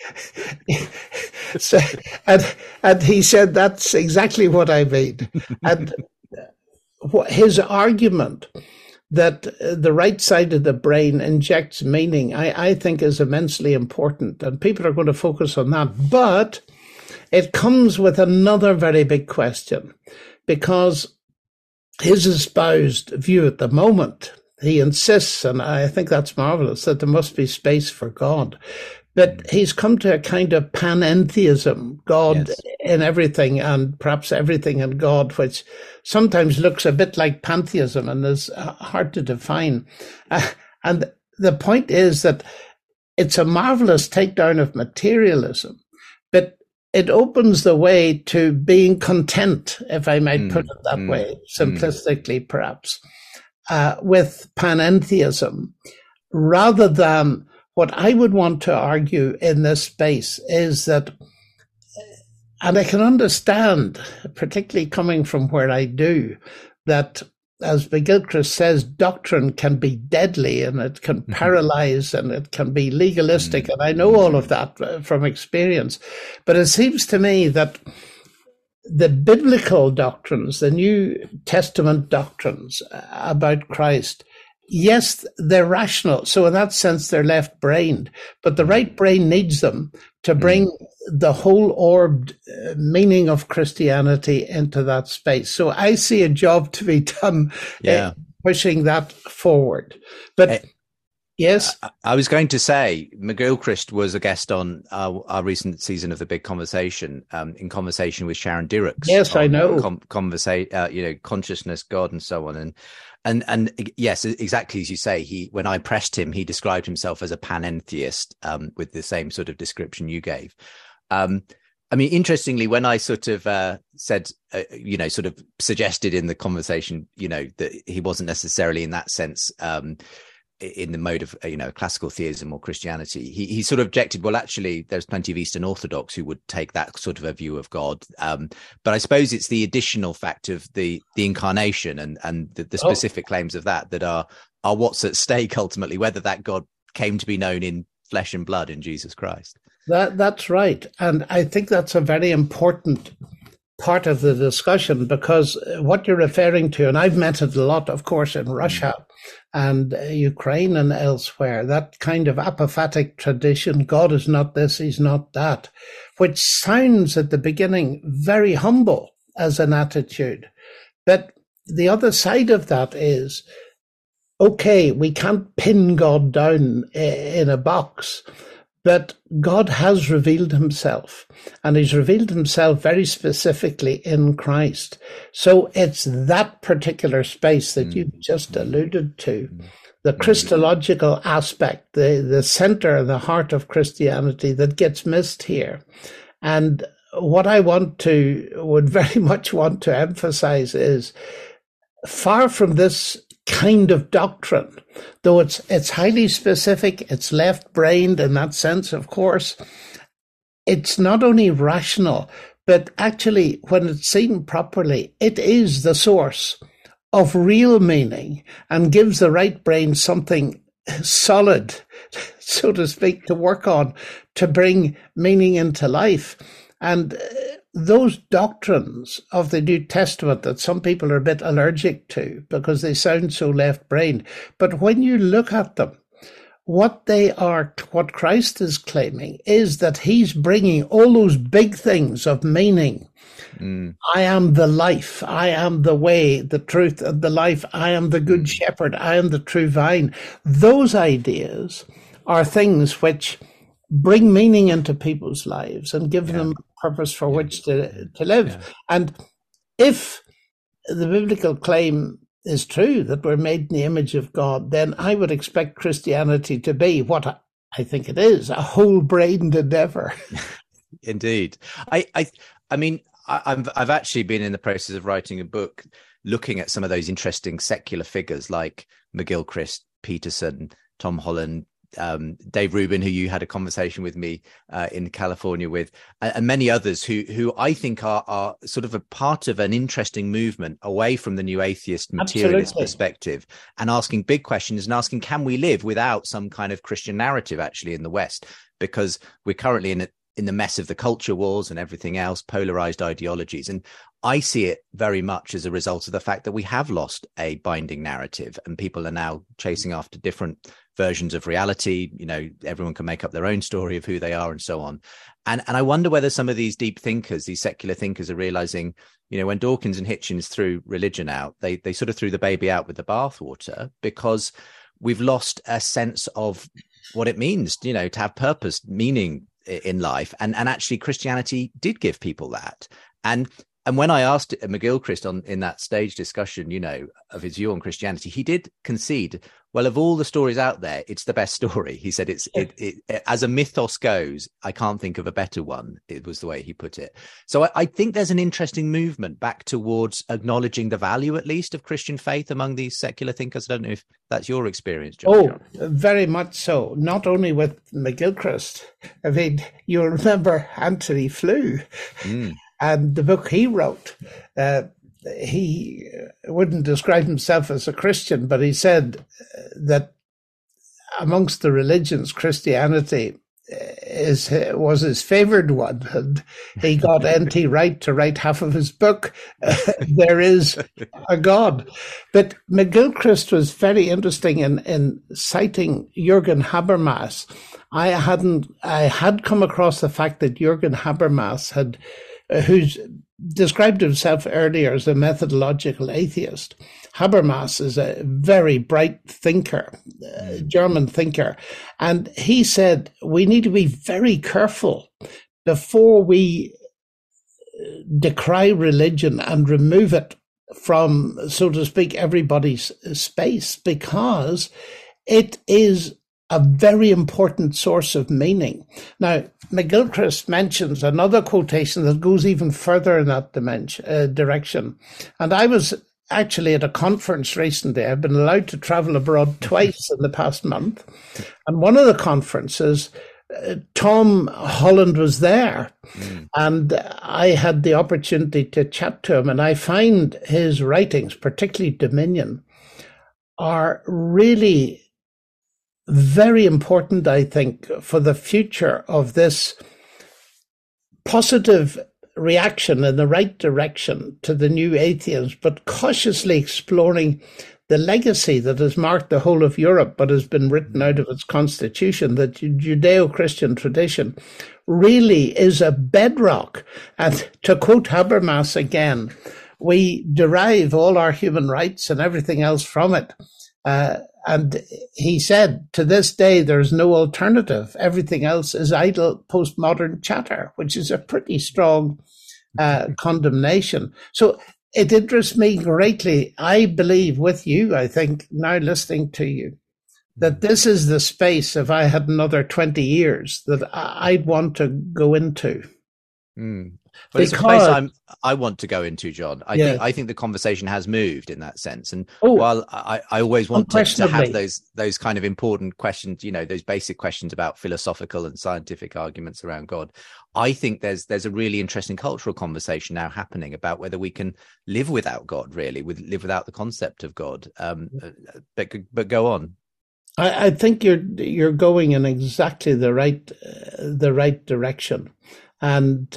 and he said, that's exactly what I mean. And his argument that the right side of the brain injects meaning, I think is immensely important, and people are going to focus on that. But it comes with another very big question, because his espoused view at the moment, he insists, and I think that's marvelous, that there must be space for God. But he's come to a kind of panentheism, God in everything and perhaps everything in God, which sometimes looks a bit like pantheism and is hard to define. And the point is that it's a marvelous takedown of materialism, but it opens the way to being content, if I might put it that way, simplistically perhaps, with panentheism, rather than what I would want to argue in this space is that, and I can understand, particularly coming from where I do, that, as McGilchrist says, doctrine can be deadly and it can paralyze and it can be legalistic. And I know all of that from experience. But it seems to me that the biblical doctrines, the New Testament doctrines about Christ, yes, they're rational. So in that sense, they're left-brained. But the right brain needs them to bring the whole orbed meaning of Christianity into that space. So I see a job to be done pushing that forward. But yes? I was going to say, McGilchrist was a guest on our recent season of The Big Conversation, in conversation with Sharon Dirks. Yes, I know. Consciousness, God, and so on. And yes, exactly as you say, when I pressed him, he described himself as a panentheist, with the same sort of description you gave. I mean, interestingly, when I sort of said, sort of suggested in the conversation, that he wasn't necessarily in that sense in the mode of, classical theism or Christianity, he sort of objected, well, actually, there's plenty of Eastern Orthodox who would take that sort of a view of God. But I suppose it's the additional fact of the incarnation and the specific claims of that are what's at stake ultimately, whether that God came to be known in flesh and blood in Jesus Christ. That's right. And I think that's a very important part of the discussion, because what you're referring to, and I've met it a lot, of course, in Russia and Ukraine and elsewhere, that kind of apophatic tradition, God is not this, he's not that, which sounds at the beginning very humble as an attitude. But the other side of that is, okay, we can't pin God down in a box, but God has revealed himself, and he's revealed himself very specifically in Christ. So it's that particular space that you just alluded to, the Christological aspect, the center, the heart of Christianity that gets missed here. And what I would very much want to emphasize is, far from this kind of doctrine, though it's highly specific, it's left-brained in that sense, of course, it's not only rational, but actually, when it's seen properly, it is the source of real meaning and gives the right brain something solid, so to speak, to work on, to bring meaning into life. And those doctrines of the New Testament that some people are a bit allergic to because they sound so left-brained, but when you look at them, what Christ is claiming is that he's bringing all those big things of meaning. I am the life, I am the way, the truth, and the life, I am the good shepherd, I am the true vine. Those ideas are things which bring meaning into people's lives and give them purpose for which to live. And if the biblical claim is true that we're made in the image of God, then I would expect Christianity to be what I think it is, a whole-brained endeavor. Indeed. I mean, I've actually been in the process of writing a book looking at some of those interesting secular figures like McGilchrist, Peterson, Tom Holland, Dave Rubin, who you had a conversation with me in California with, and many others who I think are sort of a part of an interesting movement away from the new atheist materialist perspective, and asking big questions and asking, can we live without some kind of Christian narrative actually in the West? Because we're currently in the mess of the culture wars and everything else, polarized ideologies. And I see it very much as a result of the fact that we have lost a binding narrative and people are now chasing after different versions of reality. Everyone can make up their own story of who they are and so on. And I wonder whether some of these deep thinkers, these secular thinkers, are realizing, when Dawkins and Hitchens threw religion out, they sort of threw the baby out with the bathwater, because we've lost a sense of what it means, to have purpose, meaning in life. And actually Christianity did give people that. And And when I asked McGilchrist in that stage discussion, you know, of his view on Christianity, he did concede, well, of all the stories out there, it's the best story. He said it as a mythos goes, I can't think of a better one. It was the way he put it. So I think there's an interesting movement back towards acknowledging the value, at least, of Christian faith among these secular thinkers. I don't know if that's your experience, John. Oh, very much so. Not only with McGilchrist. I mean, you'll remember Anthony Flew. And the book he wrote, he wouldn't describe himself as a Christian, but he said that amongst the religions, Christianity was his favored one. And he got N.T. Wright to write half of his book, There Is a God. But McGilchrist was very interesting in citing Jürgen Habermas. I had come across the fact that Jürgen Habermas who's described himself earlier as a methodological atheist. Habermas is a very bright thinker, German thinker. And he said, we need to be very careful before we decry religion and remove it from, so to speak, everybody's space, because it is a very important source of meaning. Now, McGilchrist mentions another quotation that goes even further in that direction. And I was actually at a conference recently. I've been allowed to travel abroad twice in the past month. And one of the conferences, Tom Holland was there. And I had the opportunity to chat to him. And I find his writings, particularly Dominion, are really very important, I think, for the future of this positive reaction in the right direction to the new atheism, but cautiously exploring the legacy that has marked the whole of Europe, but has been written out of its constitution, that Judeo-Christian tradition really is a bedrock. And to quote Habermas again, we derive all our human rights and everything else from it. And he said, to this day, there's no alternative. Everything else is idle postmodern chatter, which is a pretty strong condemnation. So it interests me greatly. I believe with you, I think, now listening to you, that this is the space, if I had another 20 years, that I'd want to go into. Well, it's a place I want to go into, John. I think the conversation has moved in that sense. And while I always want to have those kind of important questions, you know, those basic questions about philosophical and scientific arguments around God, I think there's a really interesting cultural conversation now happening about whether we can live without God, really, live without the concept of God. But go on. I think you're going in exactly the right direction. And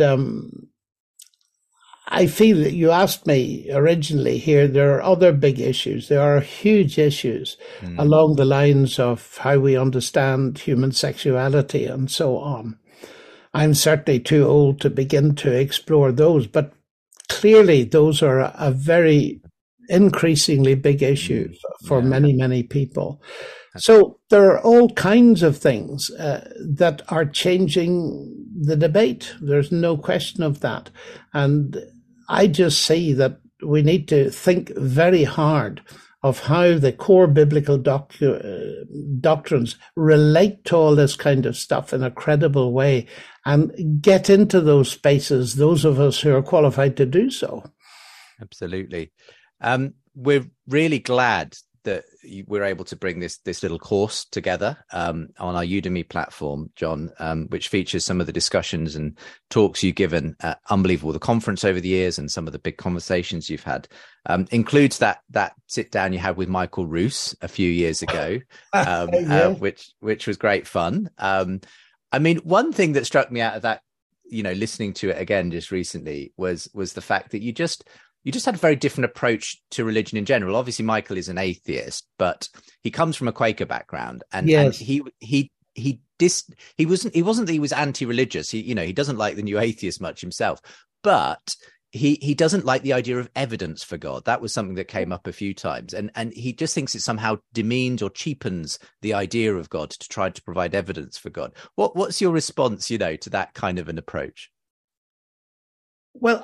I feel that you asked me originally here, there are other big issues. There are huge issues along the lines of how we understand human sexuality and so on. I'm certainly too old to begin to explore those, but clearly those are a very increasingly big issue for many, many people. So there are all kinds of things that are changing the debate. There's no question of that. And I just see that we need to think very hard of how the core biblical doctrines relate to all this kind of stuff in a credible way and get into those spaces, those of us who are qualified to do so. Absolutely. We're really glad that we're able to bring this little course together on our Udemy platform, John, which features some of the discussions and talks you've given at Unbelievable, the conference over the years, and some of the big conversations you've had. Includes that sit down you had with Michael Roos a few years ago, which was great fun. I mean, one thing that struck me out of that, you know, listening to it again just recently was the fact that you just had a very different approach to religion in general. Obviously, Michael is an atheist, but he comes from a Quaker background, and he wasn't that he was anti-religious. He doesn't like the new atheist much himself, but he doesn't like the idea of evidence for God. That was something that came up a few times, and he just thinks it somehow demeans or cheapens the idea of God to try to provide evidence for God. What's your response, to that kind of an approach? Well,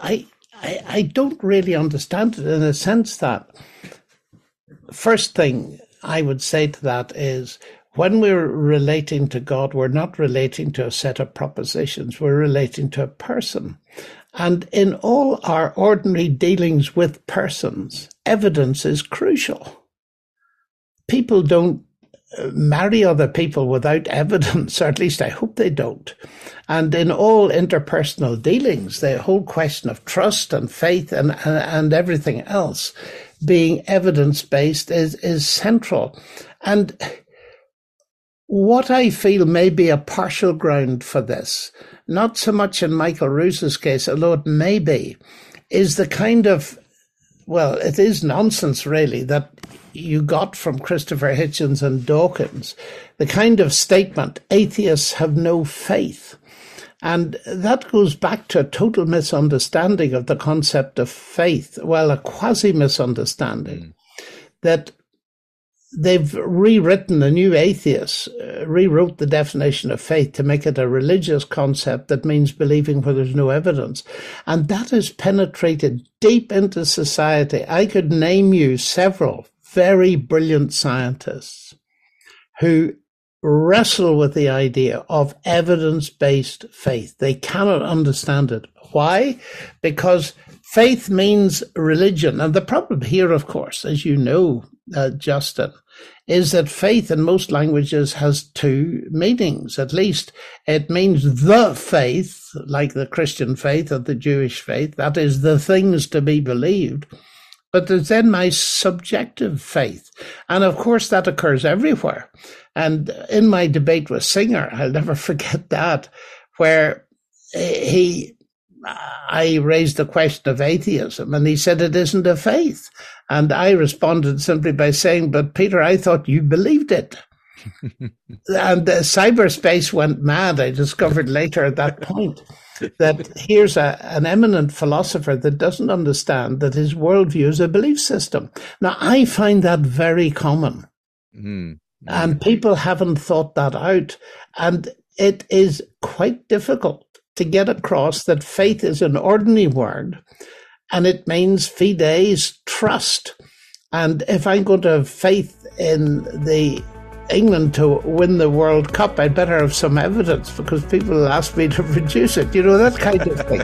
I don't really understand it in the sense that, first thing I would say to that is, when we're relating to God, we're not relating to a set of propositions, we're relating to a person. And in all our ordinary dealings with persons, evidence is crucial. People don't marry other people without evidence, or at least I hope they don't. And in all interpersonal dealings, the whole question of trust and faith and everything else being evidence-based is central. And what I feel may be a partial ground for this, not so much in Michael Roos's case, although it may be, is the kind of, well, it is nonsense really, that you got from Christopher Hitchens and Dawkins, the kind of statement, atheists have no faith. And that goes back to a total misunderstanding of the concept of faith. Well, a quasi-misunderstanding that they've rewritten, the new atheists rewrote the definition of faith to make it a religious concept that means believing where there's no evidence. And that has penetrated deep into society. I could name you several very brilliant scientists who wrestle with the idea of evidence-based faith. They cannot understand it. Why? Because faith means religion. And the problem here, of course, as you know, Justin, is that faith in most languages has two meanings. At least it means the faith, like the Christian faith or the Jewish faith, that is the things to be believed. But there's then my subjective faith. And of course that occurs everywhere. And in my debate with Singer, I'll never forget that, where I raised the question of atheism, and he said it isn't a faith. And I responded simply by saying, but Peter, I thought you believed it. And cyberspace went mad. I discovered later at that point that here's an eminent philosopher that doesn't understand that his worldview is a belief system. Now, I find that very common. And people haven't thought that out. And it is quite difficult to get across that faith is an ordinary word, and it means fides, trust. And if I'm going to have faith in England to win the World Cup, I'd better have some evidence, because people will ask me to produce it. You know, that kind of thing.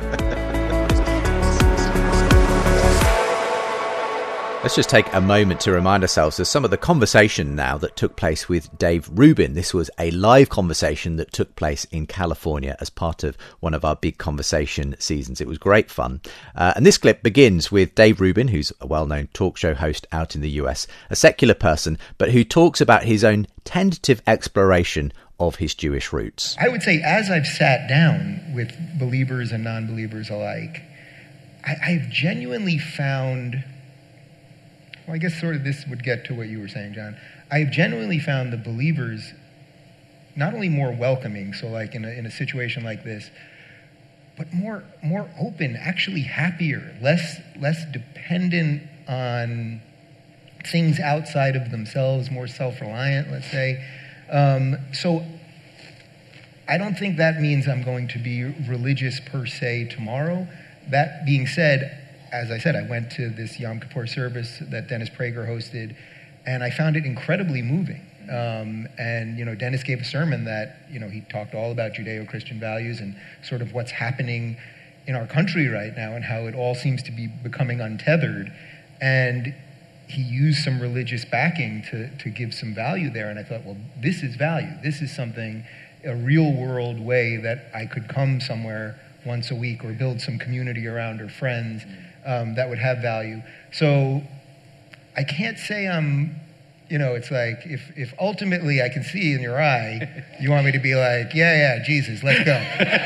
Let's just take a moment to remind ourselves of some of the conversation now that took place with Dave Rubin. This was a live conversation that took place in California as part of one of our big conversation seasons. It was great fun. And this clip begins with Dave Rubin, who's a well-known talk show host out in the US, a secular person, but who talks about his own tentative exploration of his Jewish roots. I would say, as I've sat down with believers and non-believers alike, I've genuinely found... Well, I guess sort of this would get to what you were saying, John. I've genuinely found the believers not only more welcoming, so like in a situation like this, but more open, actually happier, less dependent on things outside of themselves, more self-reliant, let's say. So I don't think that means I'm going to be religious per se tomorrow. That being said, as I said, I went to this Yom Kippur service that Dennis Prager hosted, and I found it incredibly moving. And, you know, Dennis gave a sermon that, you know, he talked all about Judeo-Christian values and sort of what's happening in our country right now and how it all seems to be becoming untethered. And he used some religious backing to give some value there. And I thought, well, this is value. This is something, a real world way that I could come somewhere once a week or build some community around or friends that would have value. So I can't say I'm, you know, it's like if ultimately I can see in your eye, you want me to be like, yeah, Jesus, let's go.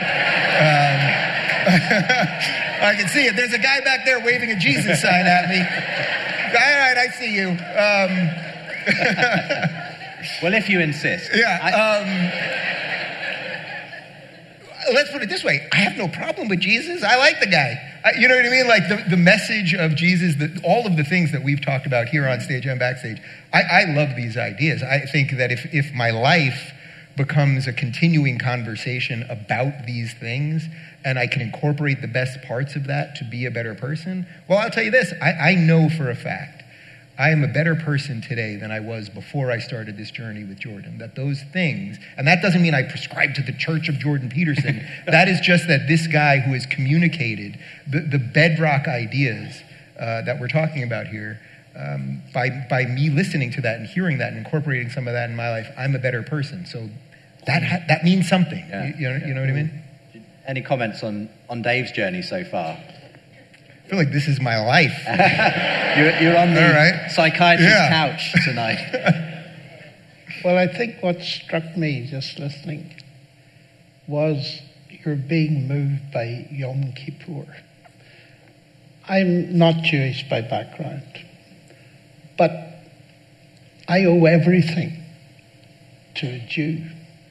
I can see it. There's a guy back there waving a Jesus sign at me. All right, I see you. Well, if you insist. Yeah. Let's put it this way. I have no problem with Jesus. I like the guy. You know what I mean? Like the message of Jesus, all of the things that we've talked about here on stage and backstage. I love these ideas. I think that if my life becomes a continuing conversation about these things, and I can incorporate the best parts of that to be a better person, well, I'll tell you this, I know for a fact I am a better person today than I was before I started this journey with Jordan. That those things, and that doesn't mean I prescribe to the Church of Jordan Peterson. That is just that this guy who has communicated the bedrock ideas that we're talking about here, by me listening to that and hearing that and incorporating some of that in my life, I'm a better person. So that means something. Yeah. You know what I mean? Any comments on Dave's journey so far? I feel like this is my life. You're on the psychiatrist's couch tonight. Well, I think what struck me just listening was you're being moved by Yom Kippur. I'm not Jewish by background, but I owe everything to a Jew.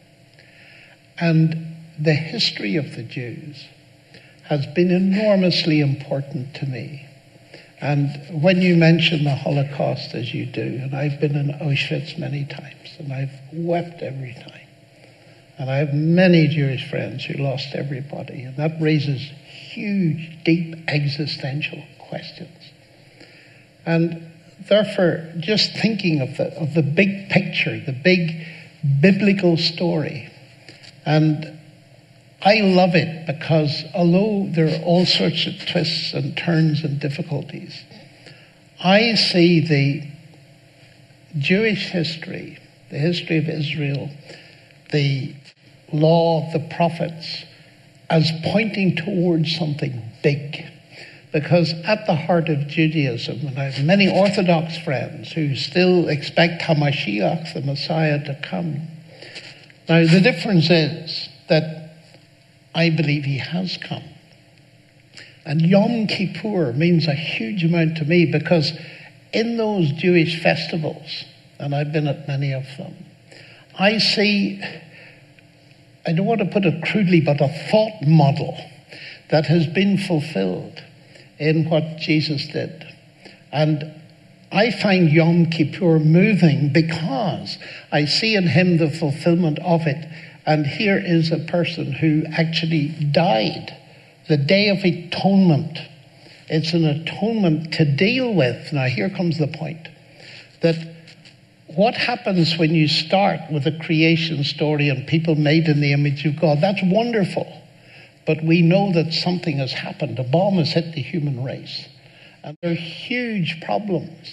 And the history of the Jews has been enormously important to me. And when you mention the Holocaust as you do, and I've been in Auschwitz many times, and I've wept every time, and I have many Jewish friends who lost everybody, and that raises huge, deep existential questions. And therefore, just thinking of the big picture, the big biblical story, and I love it because although there are all sorts of twists and turns and difficulties, I see the Jewish history, the history of Israel, the law of the prophets, as pointing towards something big. Because at the heart of Judaism, and I have many Orthodox friends who still expect HaMashiach, the Messiah, to come. Now, the difference is that I believe he has come. And Yom Kippur means a huge amount to me because in those Jewish festivals, and I've been at many of them, I see, I don't want to put it crudely, but a thought model that has been fulfilled in what Jesus did. And I find Yom Kippur moving because I see in him the fulfillment of it. And here is a person who actually died. The Day of Atonement. It's an atonement to deal with. Now here comes the point. That what happens when you start with a creation story and people made in the image of God? That's wonderful. But we know that something has happened. A bomb has hit the human race. And there are huge problems.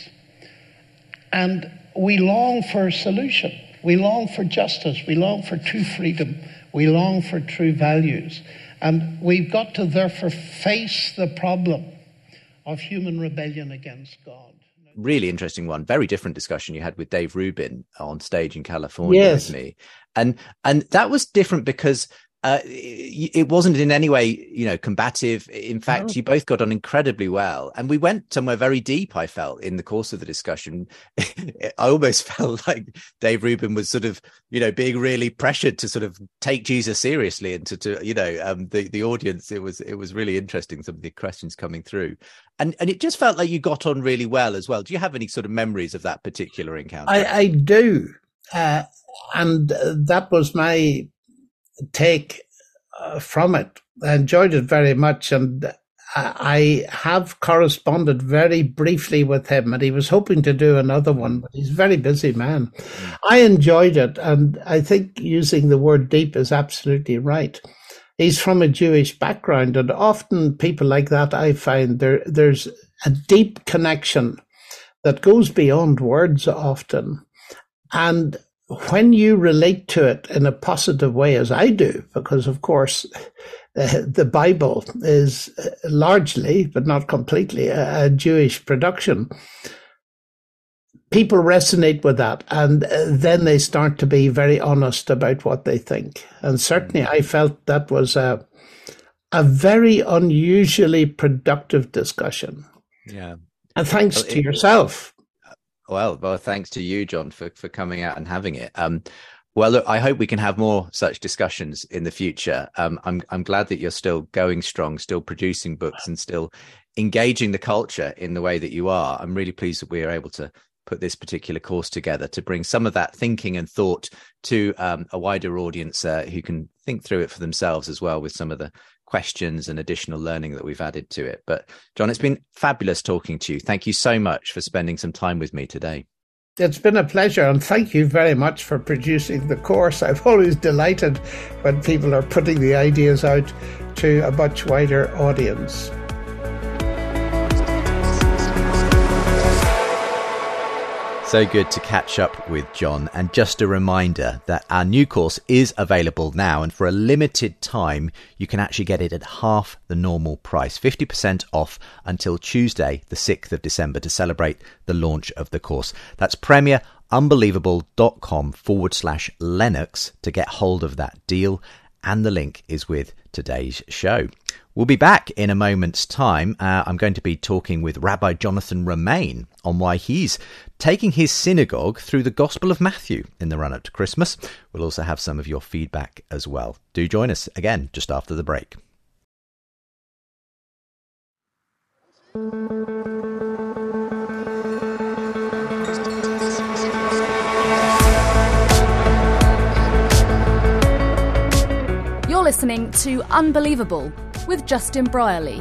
And we long for a solution. We long for justice. We long for true freedom. We long for true values. And we've got to therefore face the problem of human rebellion against God. Really interesting one. Very different discussion you had with Dave Rubin on stage in California with me. And that was different because it wasn't in any way, combative. In fact, you both got on incredibly well. And we went somewhere very deep, I felt, in the course of the discussion. I almost felt like Dave Rubin was sort of, being really pressured to sort of take Jesus seriously and to the audience. It was really interesting, some of the questions coming through. And it just felt like you got on really well as well. Do you have any sort of memories of that particular encounter? I do. And that was my take from it. I enjoyed it very much, and I have corresponded very briefly with him, and he was hoping to do another one, but he's a very busy man. I enjoyed it, and I think using the word deep is absolutely right. He's from a Jewish background, and often people like that, I find there's a deep connection that goes beyond words often. And when you relate to it in a positive way, as I do, because of course the Bible is largely, but not completely, a Jewish production, people resonate with that, and then they start to be very honest about what they think. And certainly I felt that was a very unusually productive discussion. Yeah. And thanks to yourself. Well, thanks to you, John, for coming out and having it. Well, look, I hope we can have more such discussions in the future. I'm glad that you're still going strong, still producing books and still engaging the culture in the way that you are. I'm really pleased that we are able to put this particular course together to bring some of that thinking and thought to a wider audience who can think through it for themselves as well, with some of the questions and additional learning that we've added to it. But John, it's been fabulous talking to you. Thank you so much for spending some time with me today. It's been a pleasure, and thank you very much for producing the course. I'm always delighted when people are putting the ideas out to a much wider audience. So good to catch up with John. And just a reminder that our new course is available now, and for a limited time you can actually get it at half the normal price, 50% off until Tuesday the 6th of December to celebrate the launch of the course. That's premierunbelievable.com/Lennox to get hold of that deal, and the link is with today's show. We'll be back in a moment's time. I'm going to be talking with Rabbi Jonathan Romaine on why he's taking his synagogue through the Gospel of Matthew in the run-up to Christmas. We'll also have some of your feedback as well. Do join us again just after the break. You're listening to Unbelievable with Justin Brierley.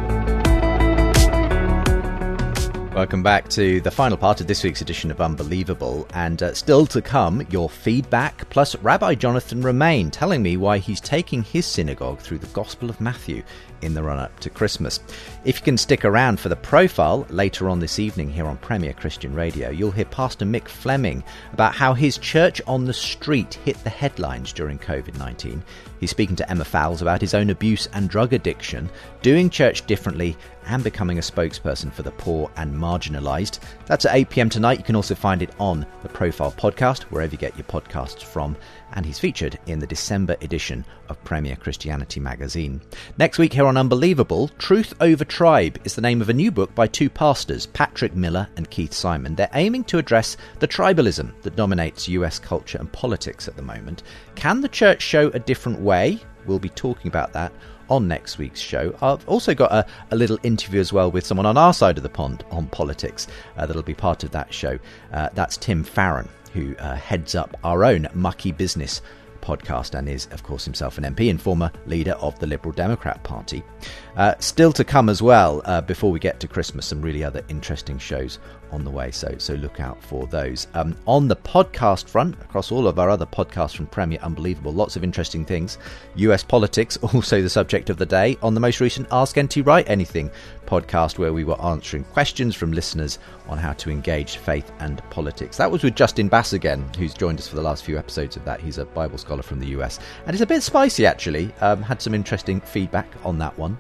Welcome back to the final part of this week's edition of Unbelievable, and still to come, your feedback, plus Rabbi Jonathan Romaine telling me why he's taking his synagogue through the Gospel of Matthew in the run-up to Christmas. If you can stick around for the profile later on this evening here on Premier Christian Radio, you'll hear Pastor Mick Fleming about how his church on the street hit the headlines during COVID-19. He's speaking to Emma Fowles about his own abuse and drug addiction, doing church differently, and becoming a spokesperson for the poor and marginalised. That's at 8 p.m. tonight. You can also find it on the Profile podcast, wherever you get your podcasts from. And he's featured in the December edition of Premier Christianity magazine. Next week here on Unbelievable, Truth Over Tribe is the name of a new book by two pastors, Patrick Miller and Keith Simon. They're aiming to address the tribalism that dominates US culture and politics at the moment. Can the church show a different way? We'll be talking about that on next week's show. I've also got a little interview as well with someone on our side of the pond on politics that'll be part of that show. That's Tim Farron, who heads up our own Mucky Business podcast and is, of course, himself an MP and former leader of the Liberal Democrat Party. Still to come as well, before we get to Christmas, some really other interesting shows on the way, so look out for those. On the podcast front, across all of our other podcasts from Premier Unbelievable, lots of interesting things. US politics, also the subject of the day, on the most recent Ask NT Wright Anything podcast, where we were answering questions from listeners on how to engage faith and politics. That was with Justin Bass again, who's joined us for the last few episodes of that. He's a Bible scholar from the US, and it's a bit spicy actually. Had some interesting feedback on that one.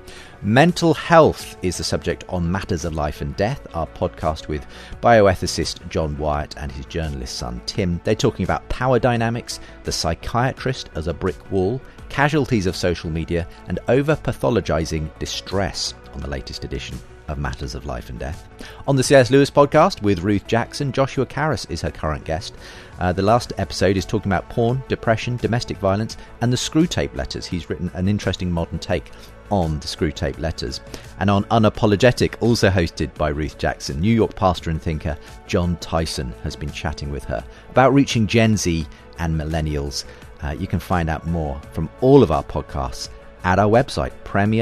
Mental health is the subject on Matters of Life and Death, our podcast with bioethicist John Wyatt and his journalist son Tim. They're talking about power dynamics, the psychiatrist as a brick wall, casualties of social media, and over-pathologizing distress on the latest edition of Matters of Life and Death. On the C.S. Lewis podcast with Ruth Jackson, Joshua Karras is her current guest. The last episode is talking about porn, depression, domestic violence, and the Screwtape Letters. He's written an interesting modern take on the Screwtape Letters. And on Unapologetic, also hosted by Ruth Jackson, New York pastor and thinker John Tyson has been chatting with her about reaching Gen Z and millennials. You can find out more from all of our podcasts at our website,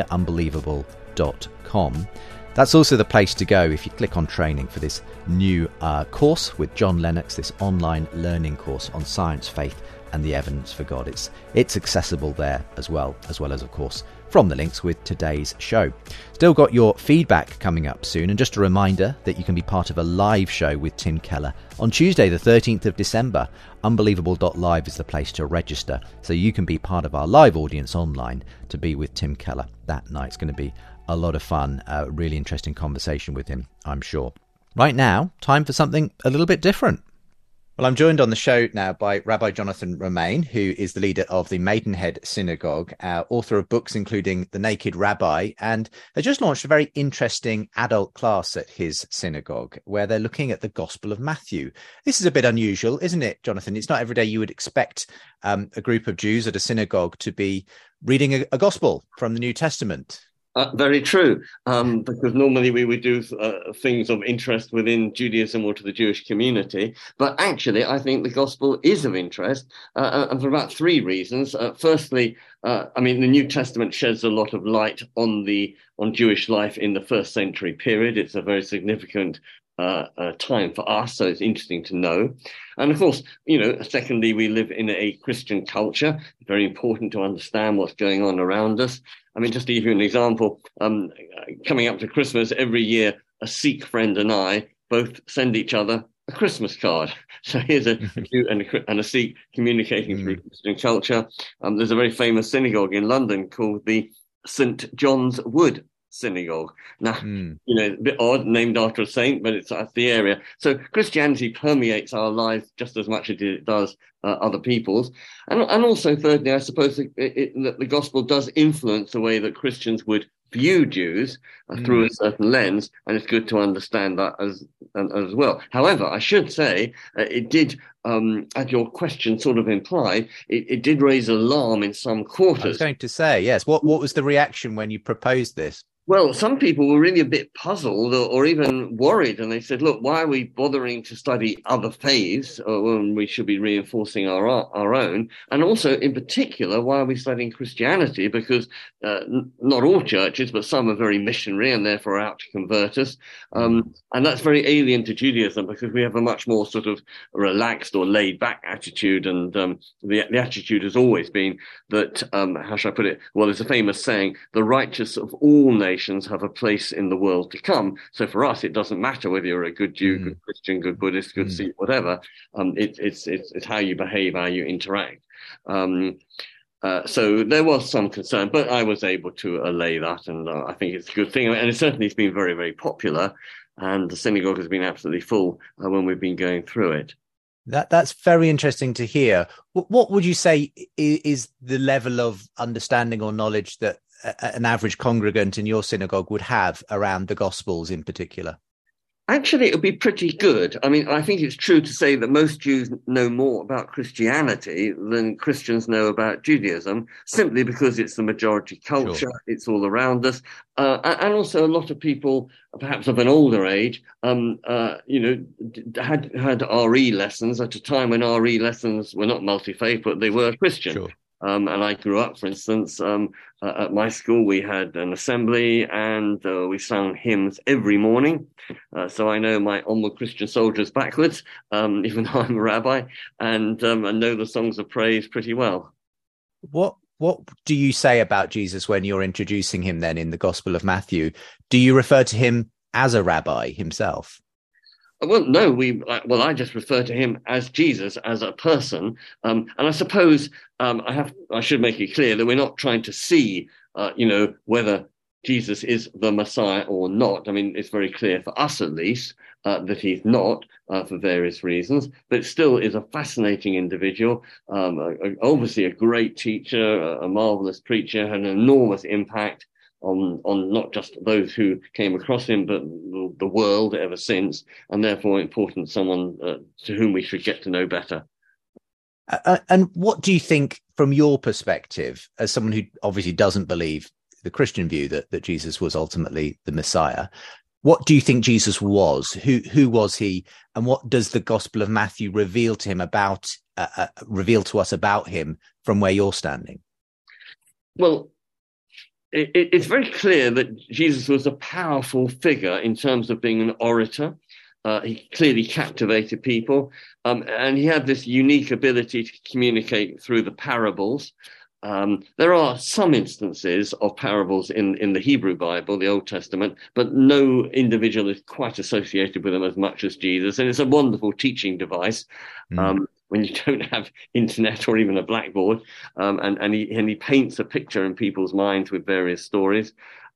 premierunbelievable.com. That's also the place to go if you click on training for this new course with John Lennox, this online learning course on science, faith, and the evidence for God. It's accessible there as well as, of course, from the links with today's show. Still got your feedback coming up soon, and just a reminder that you can be part of a live show with Tim Keller on Tuesday the 13th of December. Unbelievable.live is the place to register, so you can be part of our live audience online to be with Tim Keller that night. It's going to be a lot of fun, a really interesting conversation with him, I'm sure. Right now, time for something a little bit different. Well, I'm joined on the show now by Rabbi Jonathan Romaine, who is the leader of the Maidenhead Synagogue, author of books including The Naked Rabbi, and they just launched a very interesting adult class at his synagogue where they're looking at the Gospel of Matthew. This is a bit unusual, isn't it, Jonathan? It's not every day you would expect a group of Jews at a synagogue to be reading a gospel from the New Testament. Very true, because normally we would do things of interest within Judaism or to the Jewish community. But actually, I think the gospel is of interest, and for about three reasons. Firstly, the New Testament sheds a lot of light on Jewish life in the first century period. It's a very significant time for us, so it's interesting to know. And of course, secondly, we live in a Christian culture. It's very important to understand what's going on around us. I mean, just to give you an example, coming up to Christmas every year, a Sikh friend and I both send each other a Christmas card. So here's a Jew and a Sikh communicating through Christian culture. There's a very famous synagogue in London called the St. John's Wood Synagogue. Now, a bit odd, named after a saint, but it's the area. So Christianity permeates our lives just as much as it does other people's. And also, thirdly, I suppose that the gospel does influence the way that Christians would view Jews through a certain lens, and it's good to understand that as well. However, I should say it did, as your question sort of implied, it did raise alarm in some quarters. I was going to say, yes. What was the reaction when you proposed this? Well, some people were really a bit puzzled or even worried, and they said, look, why are we bothering to study other faiths when we should be reinforcing our own? And also, in particular, why are we studying Christianity? Because not all churches, but some are very missionary and therefore out to convert us. And that's very alien to Judaism, because we have a much more sort of relaxed or laid-back attitude. And the attitude has always been that, how should I put it? Well, there's a famous saying, the righteous of all nations have a place in the world to come. So for us, it doesn't matter whether you're a good Jew, good Christian, good Buddhist, good Sikh, whatever. It's how you behave, how you interact. So there was some concern, but I was able to allay that, and I think it's a good thing. And it's certainly been very, very popular, and the synagogue has been absolutely full when we've been going through it. That's very interesting to hear. What would you say is the level of understanding or knowledge that an average congregant in your synagogue would have around the Gospels in particular? Actually, it would be pretty good. I mean, I think it's true to say that most Jews know more about Christianity than Christians know about Judaism, simply because it's the majority culture, sure. It's all around us. And also a lot of people, perhaps of an older age, had RE lessons at a time when RE lessons were not multi-faith, but they were Christian. Sure. And I grew up, for instance, at my school, we had an assembly and we sang hymns every morning. So I know my Onward Christian Soldiers backwards, even though I'm a rabbi, and I know the songs of praise pretty well. What do you say about Jesus when you're introducing him then in the Gospel of Matthew? Do you refer to him as a rabbi himself? Well, no, I just refer to him as Jesus, as a person. And I suppose I should make it clear that we're not trying to see, whether Jesus is the Messiah or not. I mean, it's very clear for us, at least, that he's not for various reasons, but still is a fascinating individual, obviously a great teacher, a marvelous preacher, had an enormous impact on not just those who came across him, but the world ever since, and therefore important someone to whom we should get to know better. And what do you think, from your perspective, as someone who obviously doesn't believe the Christian view that Jesus was ultimately the Messiah, what do you think Jesus was? Who was he? And what does the Gospel of Matthew reveal to us about him from where you're standing? Well, it's very clear that Jesus was a powerful figure in terms of being an orator. He clearly captivated people, and he had this unique ability to communicate through the parables. There are some instances of parables in the Hebrew Bible, the Old Testament, but no individual is quite associated with them as much as Jesus. And it's a wonderful teaching device. When you don't have internet or even a blackboard, and he paints a picture in people's minds with various stories.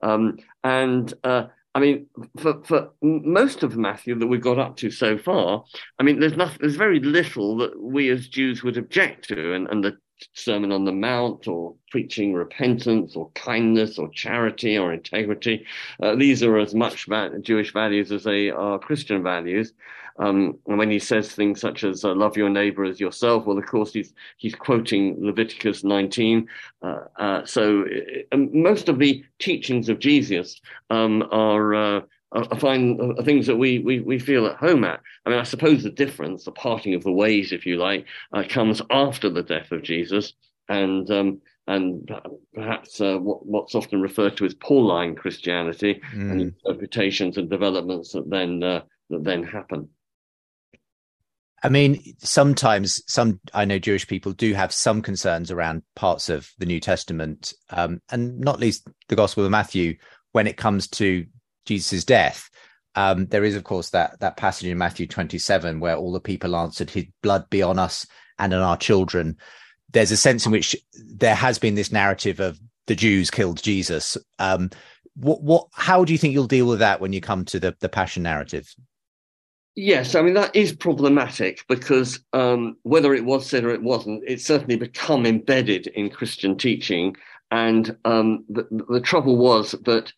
I mean, for most of Matthew that we've got up to so far, I mean, there's very little that we as Jews would object to, and the Sermon on the Mount or preaching repentance or kindness or charity or integrity. These are as much Jewish values as they are Christian values. And when he says things such as love your neighbor as yourself, well, of course, he's quoting Leviticus 19. So most of the teachings of Jesus are things that we feel at home at. I mean, I suppose the difference, the parting of the ways, if you like, comes after the death of Jesus, and perhaps what's often referred to as Pauline Christianity and interpretations and developments that then happen. I mean, sometimes I know Jewish people do have some concerns around parts of the New Testament, and not least the Gospel of Matthew when it comes to Jesus' death. There is, of course, that passage in Matthew 27 where all the people answered, "His blood be on us and on our children." There's a sense in which there has been this narrative of the Jews killed Jesus. How do you think you'll deal with that when you come to the Passion narrative? Yes, I mean, that is problematic because whether it was said or it wasn't, it's certainly become embedded in Christian teaching. And the trouble was that,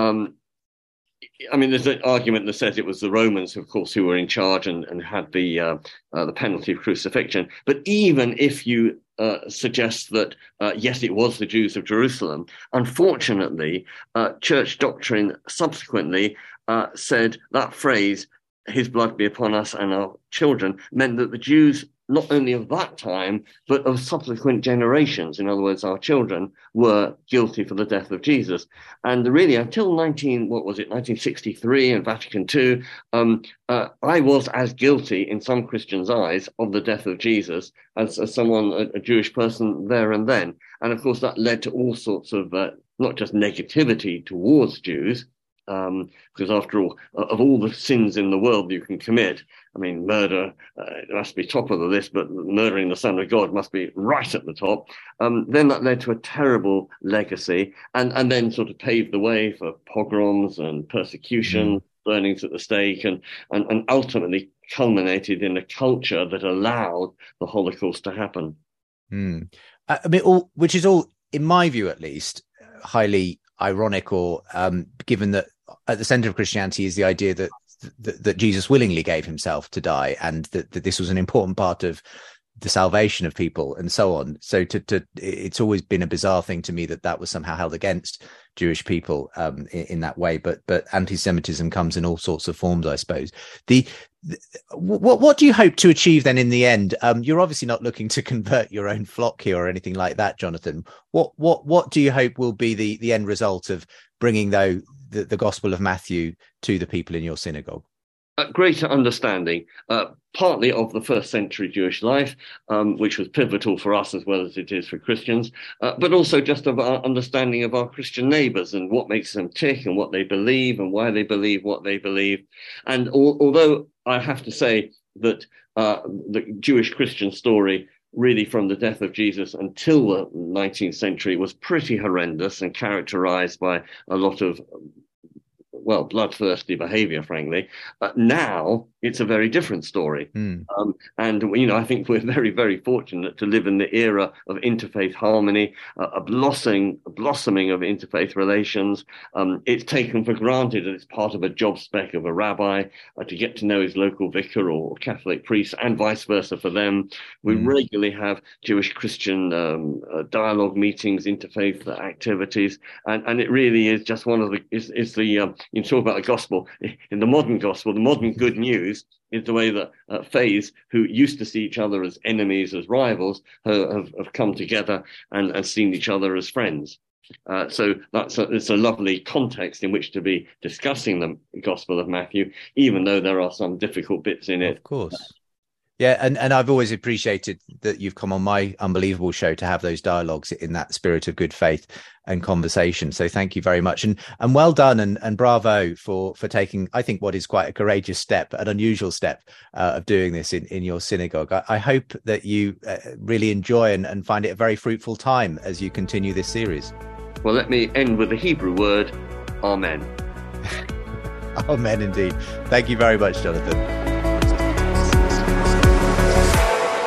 I mean, there's an argument that says it was the Romans, of course, who were in charge and had the penalty of crucifixion. But even if you suggest that, yes, it was the Jews of Jerusalem, unfortunately, church doctrine subsequently said that phrase, "His blood be upon us and our children," meant that the Jews, not only of that time, but of subsequent generations, in other words, our children, were guilty for the death of Jesus. And really, until 1963 and Vatican II, I was as guilty in some Christians' eyes of the death of Jesus as someone, a Jewish person there and then. And of course, that led to all sorts of, not just negativity towards Jews, because after all, of all the sins in the world you can commit, I mean, murder must be top of the list, but murdering the Son of God must be right at the top. Then that led to a terrible legacy, and then sort of paved the way for pogroms and persecution, burnings at the stake, and ultimately culminated in a culture that allowed the Holocaust to happen. I mean, which is all, in my view at least, highly ironic, or given that at the center of Christianity is the idea that Jesus willingly gave himself to die, and that this was an important part of the salvation of people, and so on. So it's always been a bizarre thing to me that was somehow held against Jewish people in that way. But anti-Semitism comes in all sorts of forms, I suppose. What do you hope to achieve then in the end? You're obviously not looking to convert your own flock here or anything like that, Jonathan. What do you hope will be the end result of bringing the Gospel of Matthew to the people in your synagogue? Greater understanding, partly of the first century Jewish life, which was pivotal for us as well as it is for Christians, but also just of our understanding of our Christian neighbours and what makes them tick and what they believe and why they believe what they believe. And although I have to say that the Jewish Christian story really from the death of Jesus until the 19th century was pretty horrendous and characterised by a lot of bloodthirsty behaviour, frankly. Now it's a very different story. And, I think we're very, very fortunate to live in the era of interfaith harmony, a blossoming of interfaith relations. It's taken for granted that it's part of a job spec of a rabbi to get to know his local vicar or Catholic priest, and vice versa for them. We regularly have Jewish-Christian dialogue meetings, interfaith activities, and it really is just one of the, you talk about the gospel. In the modern gospel, the modern good news is the way that faiths who used to see each other as enemies, as rivals, have come together and seen each other as friends. So it's a lovely context in which to be discussing the Gospel of Matthew, even though there are some difficult bits in it. Of course. Yeah, and I've always appreciated that you've come on my Unbelievable show to have those dialogues in that spirit of good faith and conversation. So thank you very much, and well done, and bravo for taking, I think, what is quite a courageous step, an unusual step of doing this in your synagogue. I hope that you really enjoy and find it a very fruitful time as you continue this series. Well, let me end with the Hebrew word, Amen. Amen, indeed. Thank you very much, Jonathan.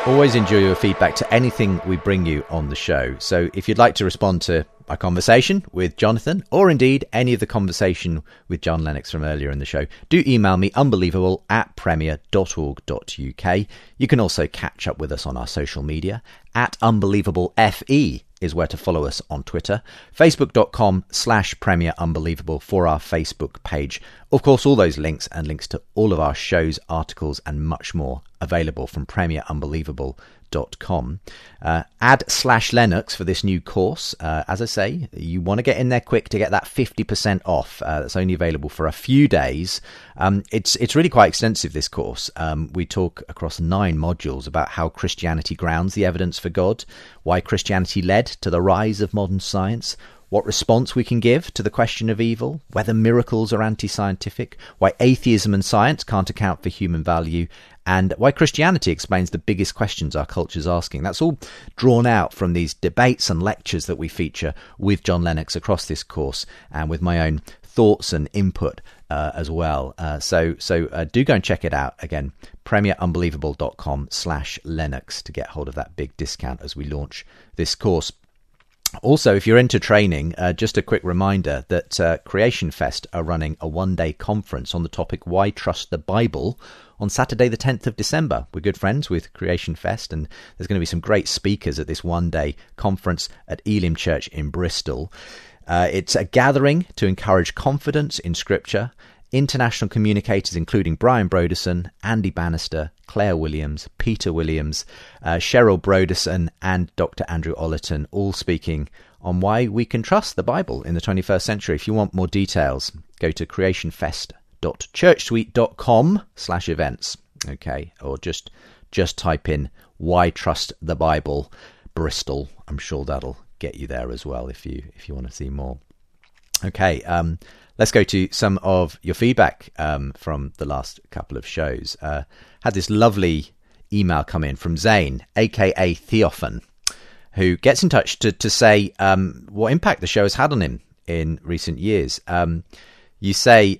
Always enjoy your feedback to anything we bring you on the show. So if you'd like to respond to my conversation with Jonathan, or indeed any of the conversation with John Lennox from earlier in the show, do email me unbelievable@premier.org.uk. You can also catch up with us on our social media. @UnbelievableFE is where to follow us on Twitter. Facebook.com/Premier Unbelievable for our Facebook page. Of course, all those links and links to all of our shows, articles and much more available from premierunbelievable.com. Add /Lennox for this new course. As I say, you want to get in there quick to get that 50% off. That's only available for a few days. It's really quite extensive, this course. We talk across 9 modules about how Christianity grounds the evidence for God, why Christianity led to the rise of modern science, what response we can give to the question of evil, whether miracles are anti-scientific, why atheism and science can't account for human value, and why Christianity explains the biggest questions our culture's asking. That's all drawn out from these debates and lectures that we feature with John Lennox across this course, and with my own thoughts and input as well. So do go and check it out. Again, premierunbelievable.com/Lennox to get hold of that big discount as we launch this course. Also, if you're into training, just a quick reminder that Creation Fest are running a one-day conference on the topic Why Trust the Bible on Saturday the 10th of December. We're good friends with Creation Fest, and there's going to be some great speakers at this one-day conference at Elim Church in Bristol. It's a gathering to encourage confidence in Scripture. International communicators including Brian Broderson, Andy Bannister, Claire Williams, Peter Williams, Cheryl Broderson and Dr. Andrew Ollerton, all speaking on why we can trust the Bible in the 21st century. If you want more details, go to creationfest.churchsuite.com/events. Okay, or just type in "Why Trust the Bible Bristol." I'm sure that'll get you there as well if you want to see more. Okay, let's go to some of your feedback from the last couple of shows. Had this lovely email come in from Zane, aka Theophan, who gets in touch to say what impact the show has had on him in recent years. You say,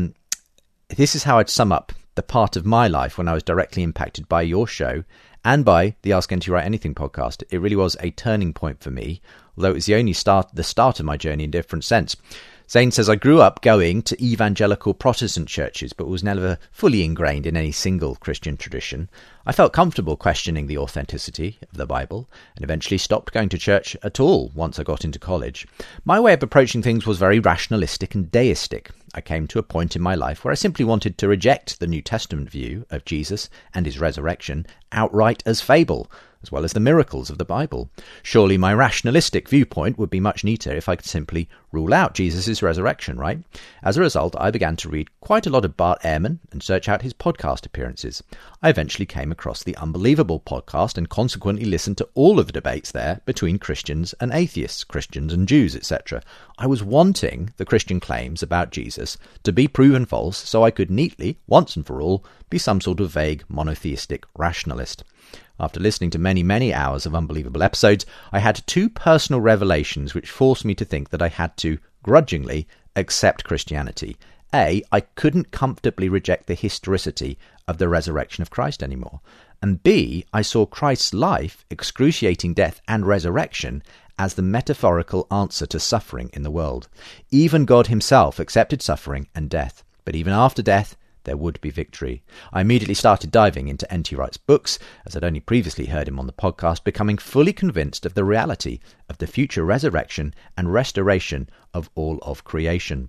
this is how I'd sum up the part of my life when I was directly impacted by your show and by the Ask NT Wright Anything podcast. It really was a turning point for me, although it was the start of my journey in a different sense. Zane says, I grew up going to evangelical Protestant churches, but was never fully ingrained in any single Christian tradition. I felt comfortable questioning the authenticity of the Bible and eventually stopped going to church at all once I got into college. My way of approaching things was very rationalistic and deistic. I came to a point in my life where I simply wanted to reject the New Testament view of Jesus and his resurrection outright as fable, as well as the miracles of the Bible. Surely my rationalistic viewpoint would be much neater if I could simply rule out Jesus' resurrection, right? As a result, I began to read quite a lot of Bart Ehrman and search out his podcast appearances. I eventually came across the Unbelievable podcast and consequently listened to all of the debates there between Christians and atheists, Christians and Jews, etc. I was wanting the Christian claims about Jesus to be proven false so I could neatly, once and for all, be some sort of vague monotheistic rationalist. After listening to many, many hours of Unbelievable episodes, I had 2 personal revelations which forced me to think that I had to, grudgingly, accept Christianity. A, I couldn't comfortably reject the historicity of the resurrection of Christ anymore. And B, I saw Christ's life, excruciating death and resurrection as the metaphorical answer to suffering in the world. Even God himself accepted suffering and death. But even after death, there would be victory. I immediately started diving into N.T. Wright's books, as I'd only previously heard him on the podcast, becoming fully convinced of the reality of the future resurrection and restoration of all of creation.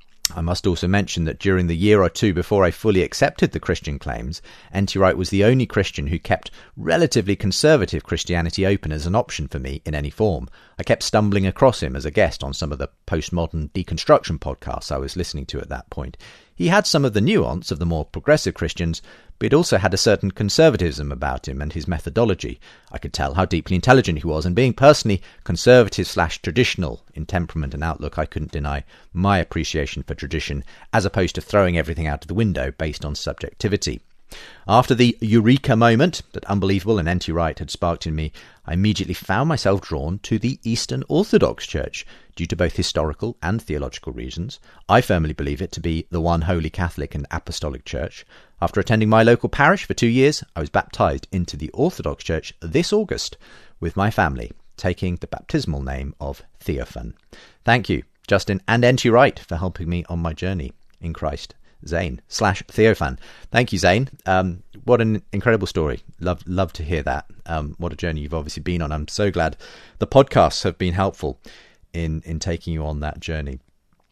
I must also mention that during the year or two before I fully accepted the Christian claims, N.T. Wright was the only Christian who kept relatively conservative Christianity open as an option for me in any form. I kept stumbling across him as a guest on some of the postmodern deconstruction podcasts I was listening to at that point. He had some of the nuance of the more progressive Christians, but it also had a certain conservatism about him and his methodology. I could tell how deeply intelligent he was, and being personally conservative/traditional in temperament and outlook, I couldn't deny my appreciation for tradition, as opposed to throwing everything out of the window based on subjectivity. After the eureka moment that Unbelievable and N.T. Wright had sparked in me, I immediately found myself drawn to the Eastern Orthodox Church, due to both historical and theological reasons. I firmly believe it to be the one holy Catholic and Apostolic Church. After attending my local parish for 2 years, I was baptised into the Orthodox Church this August with my family, taking the baptismal name of Theophan. Thank you, Justin and N.T. Wright, for helping me on my journey in Christ. Zane/Theophan. Thank you, Zane. What an incredible story. Love to hear that. What a journey you've obviously been on. I'm so glad the podcasts have been helpful in taking you on that journey.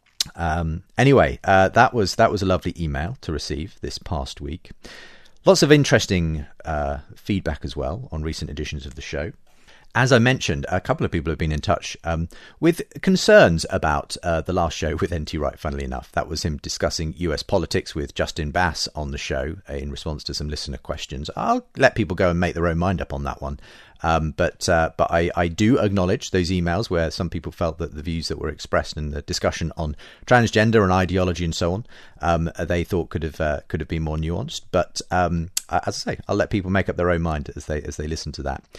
Anyway, that was a lovely email to receive this past week. Lots of interesting feedback as well on recent editions of the show. As I mentioned, a couple of people have been in touch with concerns about the last show with N.T. Wright, funnily enough. That was him discussing US politics with Justin Bass on the show in response to some listener questions. I'll let people go and make their own mind up on that one. But I do acknowledge those emails where some people felt that the views that were expressed in the discussion on transgender and ideology and so on, they thought could have been more nuanced. But as I say, I'll let people make up their own mind as they listen to that.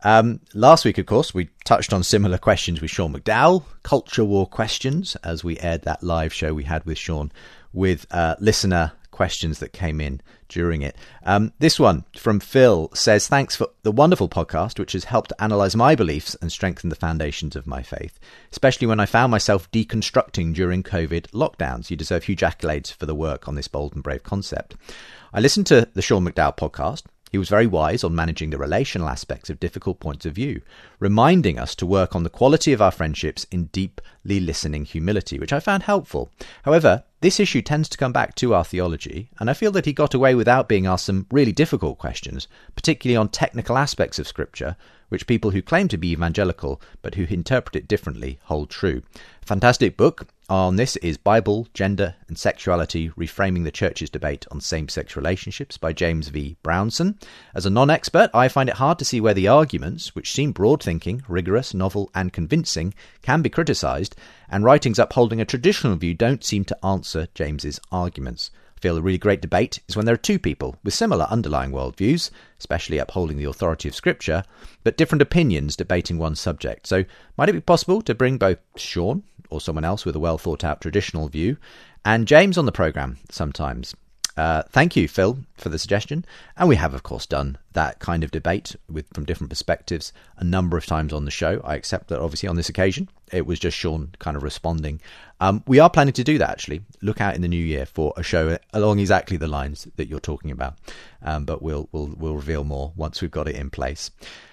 Last week, of course, we touched on similar questions with Sean McDowell, culture war questions, as we aired that live show we had with Sean with listener questions that came in during it. This one from Phil says, thanks for the wonderful podcast, which has helped analyse my beliefs and strengthen the foundations of my faith, especially when I found myself deconstructing during COVID lockdowns. You deserve huge accolades for the work on this bold and brave concept. I listened to the Sean McDowell podcast. He was very wise on managing the relational aspects of difficult points of view, reminding us to work on the quality of our friendships in deeply listening humility, which I found helpful. However, this issue tends to come back to our theology, and I feel that he got away without being asked some really difficult questions, particularly on technical aspects of Scripture, which people who claim to be evangelical but who interpret it differently hold true. A fantastic book on this is Bible, Gender and Sexuality, Reframing the Church's Debate on Same-Sex Relationships by James V. Brownson. As a non-expert, I find it hard to see where the arguments, which seem broad-thinking, rigorous, novel and convincing, can be criticised, and writings upholding a traditional view don't seem to answer James's arguments. I feel a really great debate is when there are two people with similar underlying worldviews, especially upholding the authority of Scripture, but different opinions debating one subject. So might it be possible to bring both Sean or someone else with a well-thought-out traditional view and James on the programme sometimes? Thank you, Phil, for the suggestion. And we have, of course, done that kind of debate from different perspectives a number of times on the show. I accept that, obviously, on this occasion, it was just Sean kind of responding. We are planning to do that, actually. Look out in the new year for a show along exactly the lines that you're talking about. But we'll reveal more once we've got it in place.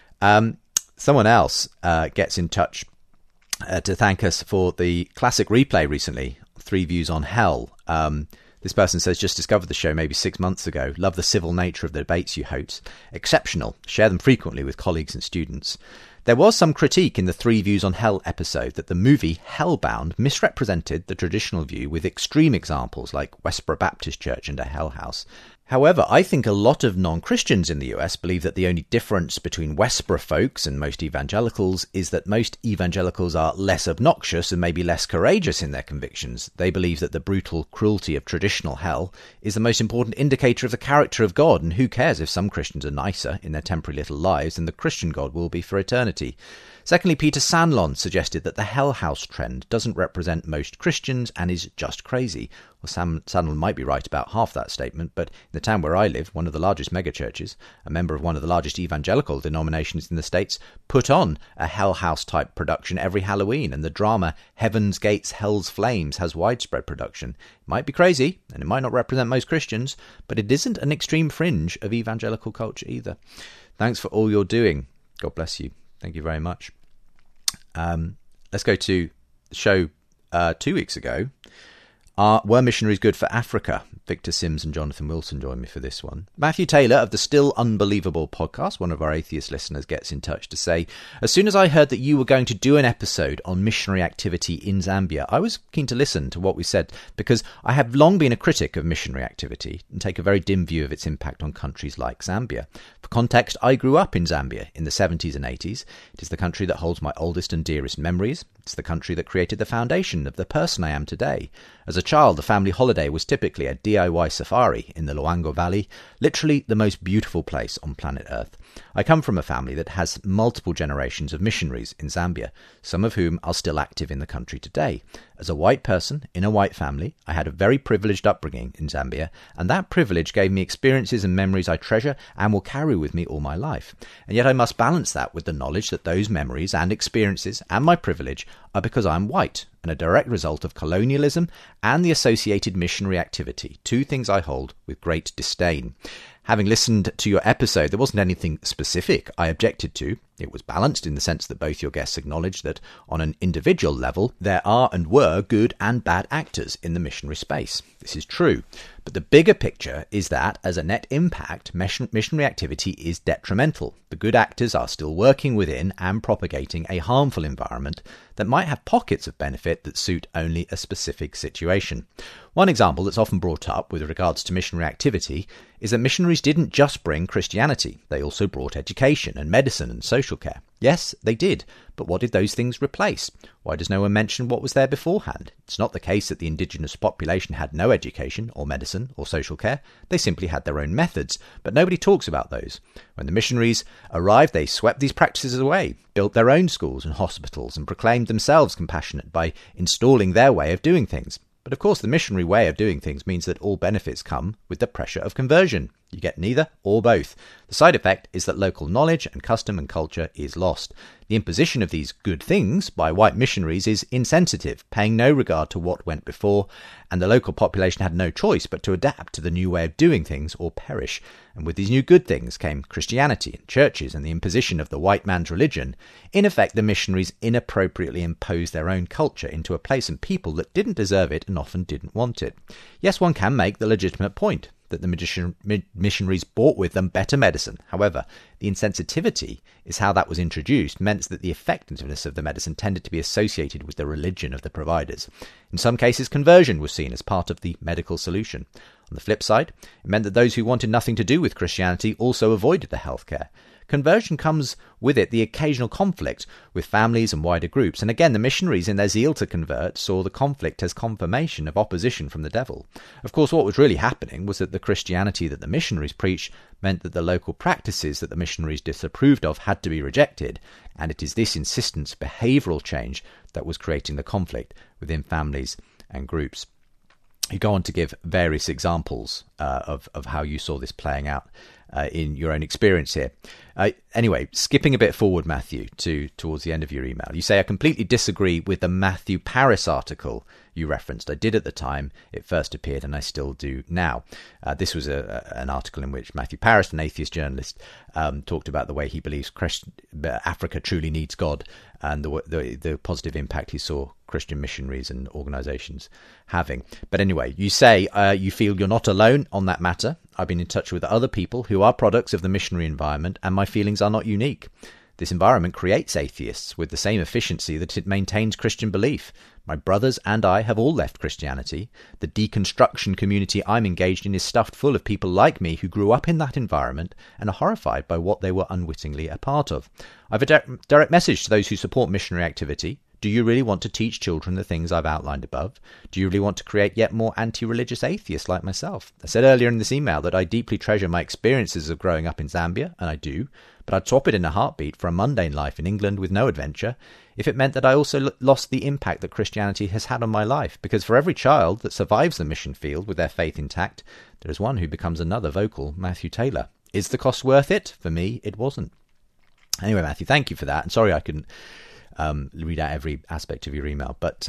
Someone else gets in touch to thank us for the classic replay recently, 3 Views on Hell. This person says, just discovered the show maybe 6 months ago. Love the civil nature of the debates you host. Exceptional. Share them frequently with colleagues and students. There was some critique in the 3 Views on Hell episode that the movie Hellbound misrepresented the traditional view with extreme examples like Westboro Baptist Church and a hell house. However, I think a lot of non-Christians in the US believe that the only difference between Westboro folks and most evangelicals is that most evangelicals are less obnoxious and maybe less courageous in their convictions. They believe that the brutal cruelty of traditional hell is the most important indicator of the character of God, and who cares if some Christians are nicer in their temporary little lives than the Christian God will be for eternity. Secondly, Peter Sandlon suggested that the Hell House trend doesn't represent most Christians and is just crazy. Well, Sandlon might be right about half that statement, but in the town where I live, one of the largest megachurches, a member of one of the largest evangelical denominations in the States, put on a Hell House-type production every Halloween, and the drama Heaven's Gates, Hell's Flames has widespread production. It might be crazy, and it might not represent most Christians, but it isn't an extreme fringe of evangelical culture either. Thanks for all you're doing. God bless you. Thank you very much. Let's go to the show 2 weeks ago. Were missionaries good for Africa? Victor Sims and Jonathan Wilson joined me for this one. Matthew Taylor of the Still Unbelievable podcast, one of our atheist listeners, gets in touch to say, as soon as I heard that you were going to do an episode on missionary activity in Zambia, I was keen to listen to what we said, because I have long been a critic of missionary activity and take a very dim view of its impact on countries like Zambia. For context, I grew up in Zambia in the 70s and 80s. It is the country that holds my oldest and dearest memories. It's the country that created the foundation of the person I am today. As a child, the family holiday was typically a DIY safari in the Luangwa Valley, literally the most beautiful place on planet Earth. I come from a family that has multiple generations of missionaries in Zambia, some of whom are still active in the country today. As a white person in a white family, I had a very privileged upbringing in Zambia, and that privilege gave me experiences and memories I treasure and will carry with me all my life. And yet I must balance that with the knowledge that those memories and experiences and my privilege are because I'm white and a direct result of colonialism and the associated missionary activity, two things I hold with great disdain. Having listened to your episode, there wasn't anything specific I objected to. It was balanced in the sense that both your guests acknowledged that on an individual level, there are and were good and bad actors in the missionary space. This is true. But the bigger picture is that, as a net impact, missionary activity is detrimental. The good actors are still working within and propagating a harmful environment that might have pockets of benefit that suit only a specific situation. One example that's often brought up with regards to missionary activity is that missionaries didn't just bring Christianity. They also brought education and medicine and social care. Yes, they did, but what did those things replace? Why does no one mention what was there beforehand? It's not the case that the indigenous population had no education or medicine or social care. They simply had their own methods, but nobody talks about those. When the missionaries arrived, they swept these practices away, built their own schools and hospitals, and proclaimed themselves compassionate by installing their way of doing things. But of course, the missionary way of doing things means that all benefits come with the pressure of conversion. You get neither or both. The side effect is that local knowledge and custom and culture is lost. The imposition of these good things by white missionaries is insensitive, paying no regard to what went before, and the local population had no choice but to adapt to the new way of doing things or perish. And with these new good things came Christianity and churches and the imposition of the white man's religion. In effect, the missionaries inappropriately imposed their own culture into a place and people that didn't deserve it and often didn't want it. Yes, one can make the legitimate point that the missionaries brought with them better medicine. However, the insensitivity is how that was introduced meant that the effectiveness of the medicine tended to be associated with the religion of the providers. In some cases, conversion was seen as part of the medical solution. On the flip side, it meant that those who wanted nothing to do with Christianity also avoided the healthcare. Conversion comes with it the occasional conflict with families and wider groups, and again the missionaries in their zeal to convert saw the conflict as confirmation of opposition from the devil. Of course, what was really happening was that the Christianity that the missionaries preached meant that the local practices that the missionaries disapproved of had to be rejected, and it is this insistence behavioural change that was creating the conflict within families and groups. You go on to give various examples of how you saw this playing out in your own experience here. Anyway, skipping a bit forward, Matthew, towards the end of your email, you say, I completely disagree with the Matthew Paris article you referenced. I did at the time it first appeared, and I still do now. This was an article in which Matthew Paris, an atheist journalist, talked about the way he believes Africa truly needs God and the positive impact he saw Christian missionaries and organisations having. But anyway, you say you feel you're not alone on that matter. I've been in touch with other people who are products of the missionary environment, and my feelings are not unique. This environment creates atheists with the same efficiency that it maintains Christian belief. My brothers and I have all left Christianity. The deconstruction community I'm engaged in is stuffed full of people like me who grew up in that environment and are horrified by what they were unwittingly a part of. I've a direct message to those who support missionary activity. Do you really want to teach children the things I've outlined above? Do you really want to create yet more anti-religious atheists like myself? I said earlier in this email that I deeply treasure my experiences of growing up in Zambia, and I do, but I'd swap it in a heartbeat for a mundane life in England with no adventure if it meant that I also lost the impact that Christianity has had on my life, because for every child that survives the mission field with their faith intact, there is one who becomes another vocal Matthew Taylor. Is the cost worth it? For me, it wasn't. Anyway, Matthew, thank you for that. And sorry I couldn't read out every aspect of your email, but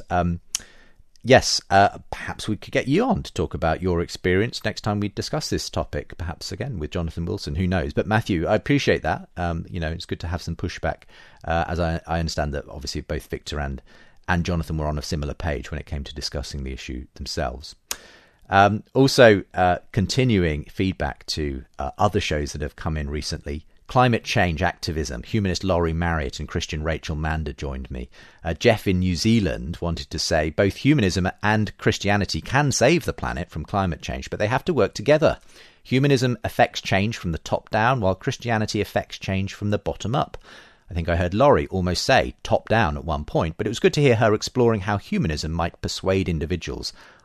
yes, perhaps we could get you on to talk about your experience next time we discuss this topic, perhaps again with Jonathan Wilson, who knows. But Matthew, I appreciate that. It's good to have some pushback, as I understand that obviously both Victor and Jonathan were on a similar page when it came to discussing the issue themselves. Also, continuing feedback to other shows that have come in recently. Climate change activism. Humanist Laurie Marriott and Christian Rachel Mander joined me. Jeff in New Zealand wanted to say both humanism and Christianity can save the planet from climate change, but they have to work together. Humanism affects change from the top down, while Christianity affects change from the bottom up. I think I heard Laurie almost say top down at one point, but it was good to hear her exploring how humanism might persuade individuals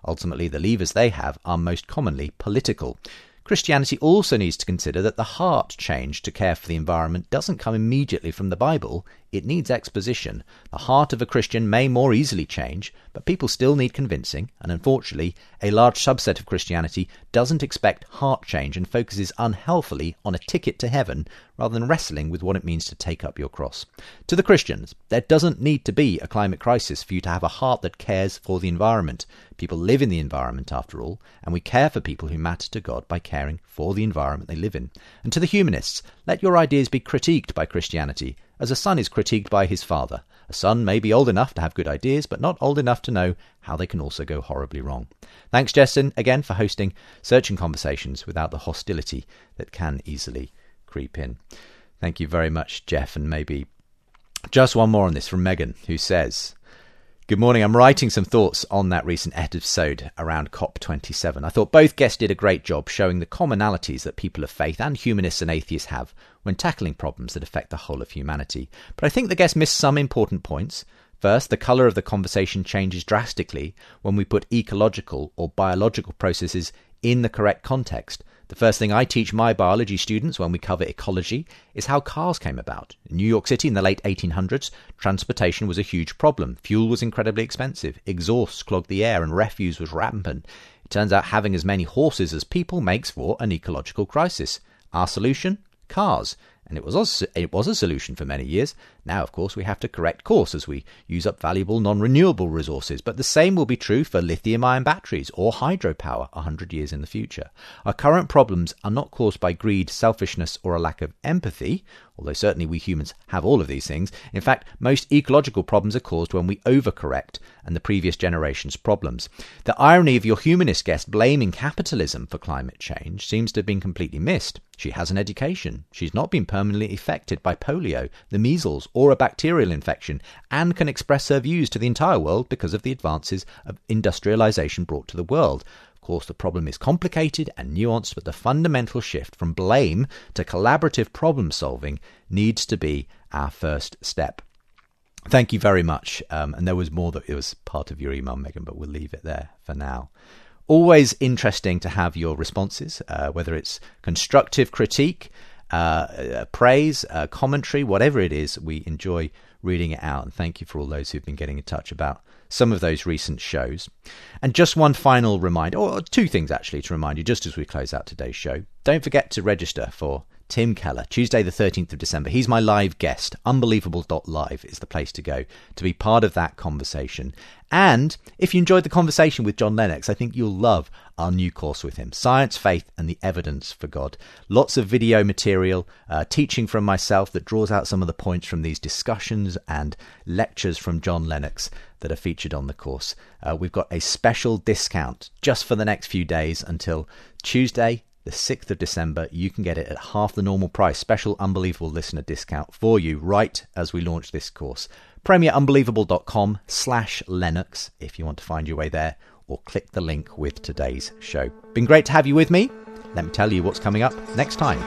Ultimately, the levers they have are most commonly political. Christianity also needs to consider that the heart change to care for the environment doesn't come immediately from the Bible. It needs exposition. The heart of a Christian may more easily change, but people still need convincing, and unfortunately, a large subset of Christianity doesn't expect heart change and focuses unhealthily on a ticket to heaven rather than wrestling with what it means to take up your cross. To the Christians, there doesn't need to be a climate crisis for you to have a heart that cares for the environment. People live in the environment, after all, and we care for people who matter to God by caring for the environment they live in. And to the humanists, let your ideas be critiqued by Christianity, as a son is critiqued by his father. A son may be old enough to have good ideas, but not old enough to know how they can also go horribly wrong. Thanks, Justin, again for hosting Searching Conversations without the hostility that can easily creep in. Thank you very much, Jeff. And maybe just one more on this from Megan, who says, "Good morning. I'm writing some thoughts on that recent episode around COP27. I thought both guests did a great job showing the commonalities that people of faith and humanists and atheists have when tackling problems that affect the whole of humanity. But I think the guests missed some important points. First, the colour of the conversation changes drastically when we put ecological or biological processes in the correct context. The first thing I teach my biology students when we cover ecology is how cars came about. In New York City in the late 1800s, transportation was a huge problem. Fuel was incredibly expensive, exhausts clogged the air, and refuse was rampant. It turns out having as many horses as people makes for an ecological crisis. Our solution? Cars. And it was a solution for many years. Now, of course, we have to correct course as we use up valuable non-renewable resources. But the same will be true for lithium-ion batteries or hydropower 100 years in the future. Our current problems are not caused by greed, selfishness, or a lack of empathy, although certainly we humans have all of these things. In fact, most ecological problems are caused when we overcorrect and the previous generation's problems. The irony of your humanist guest blaming capitalism for climate change seems to have been completely missed. She has an education. She's not been permanently affected by polio, the measles, or a bacterial infection, and can express her views to the entire world because of the advances of industrialization brought to the world. Of course, the problem is complicated and nuanced, but the fundamental shift from blame to collaborative problem solving needs to be our first step. Thank you very much. And there was more that it was part of your email, Megan, but we'll leave it there for now. Always interesting to have your responses, whether it's constructive critique, praise, commentary, whatever it is. We enjoy reading it out. And thank you for all those who've been getting in touch about some of those recent shows. And just one final reminder, or two things actually to remind you just as we close out today's show. Don't forget to register for Tim Keller, Tuesday the 13th of December. He's my live guest. Unbelievable.live is the place to go to be part of that conversation. And if you enjoyed the conversation with John Lennox, I think you'll love our new course with him, Science, Faith and the Evidence for God. Lots of video material, teaching from myself that draws out some of the points from these discussions and lectures from John Lennox that are featured on the course. We've got a special discount just for the next few days until Tuesday, the 6th of December. You can get it at half the normal price. Special Unbelievable listener discount for you right as we launch this course. premierunbelievable.com/Lennox if you want to find your way there, or click the link with today's show. Been great to have you with me. Let me tell you what's coming up next time.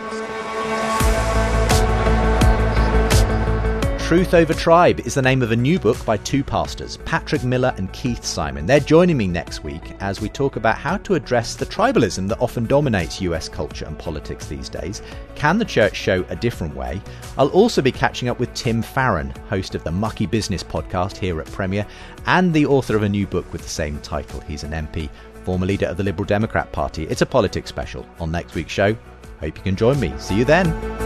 Truth Over Tribe is the name of a new book by two pastors, Patrick Miller and Keith Simon. They're joining me next week as we talk about how to address the tribalism that often dominates US culture and politics these days. Can the church show a different way? I'll also be catching up with Tim Farron, host of the Mucky Business podcast here at Premier, and the author of a new book with the same title. He's an MP, former leader of the Liberal Democrat Party. It's a politics special on next week's show. Hope you can join me. See you then.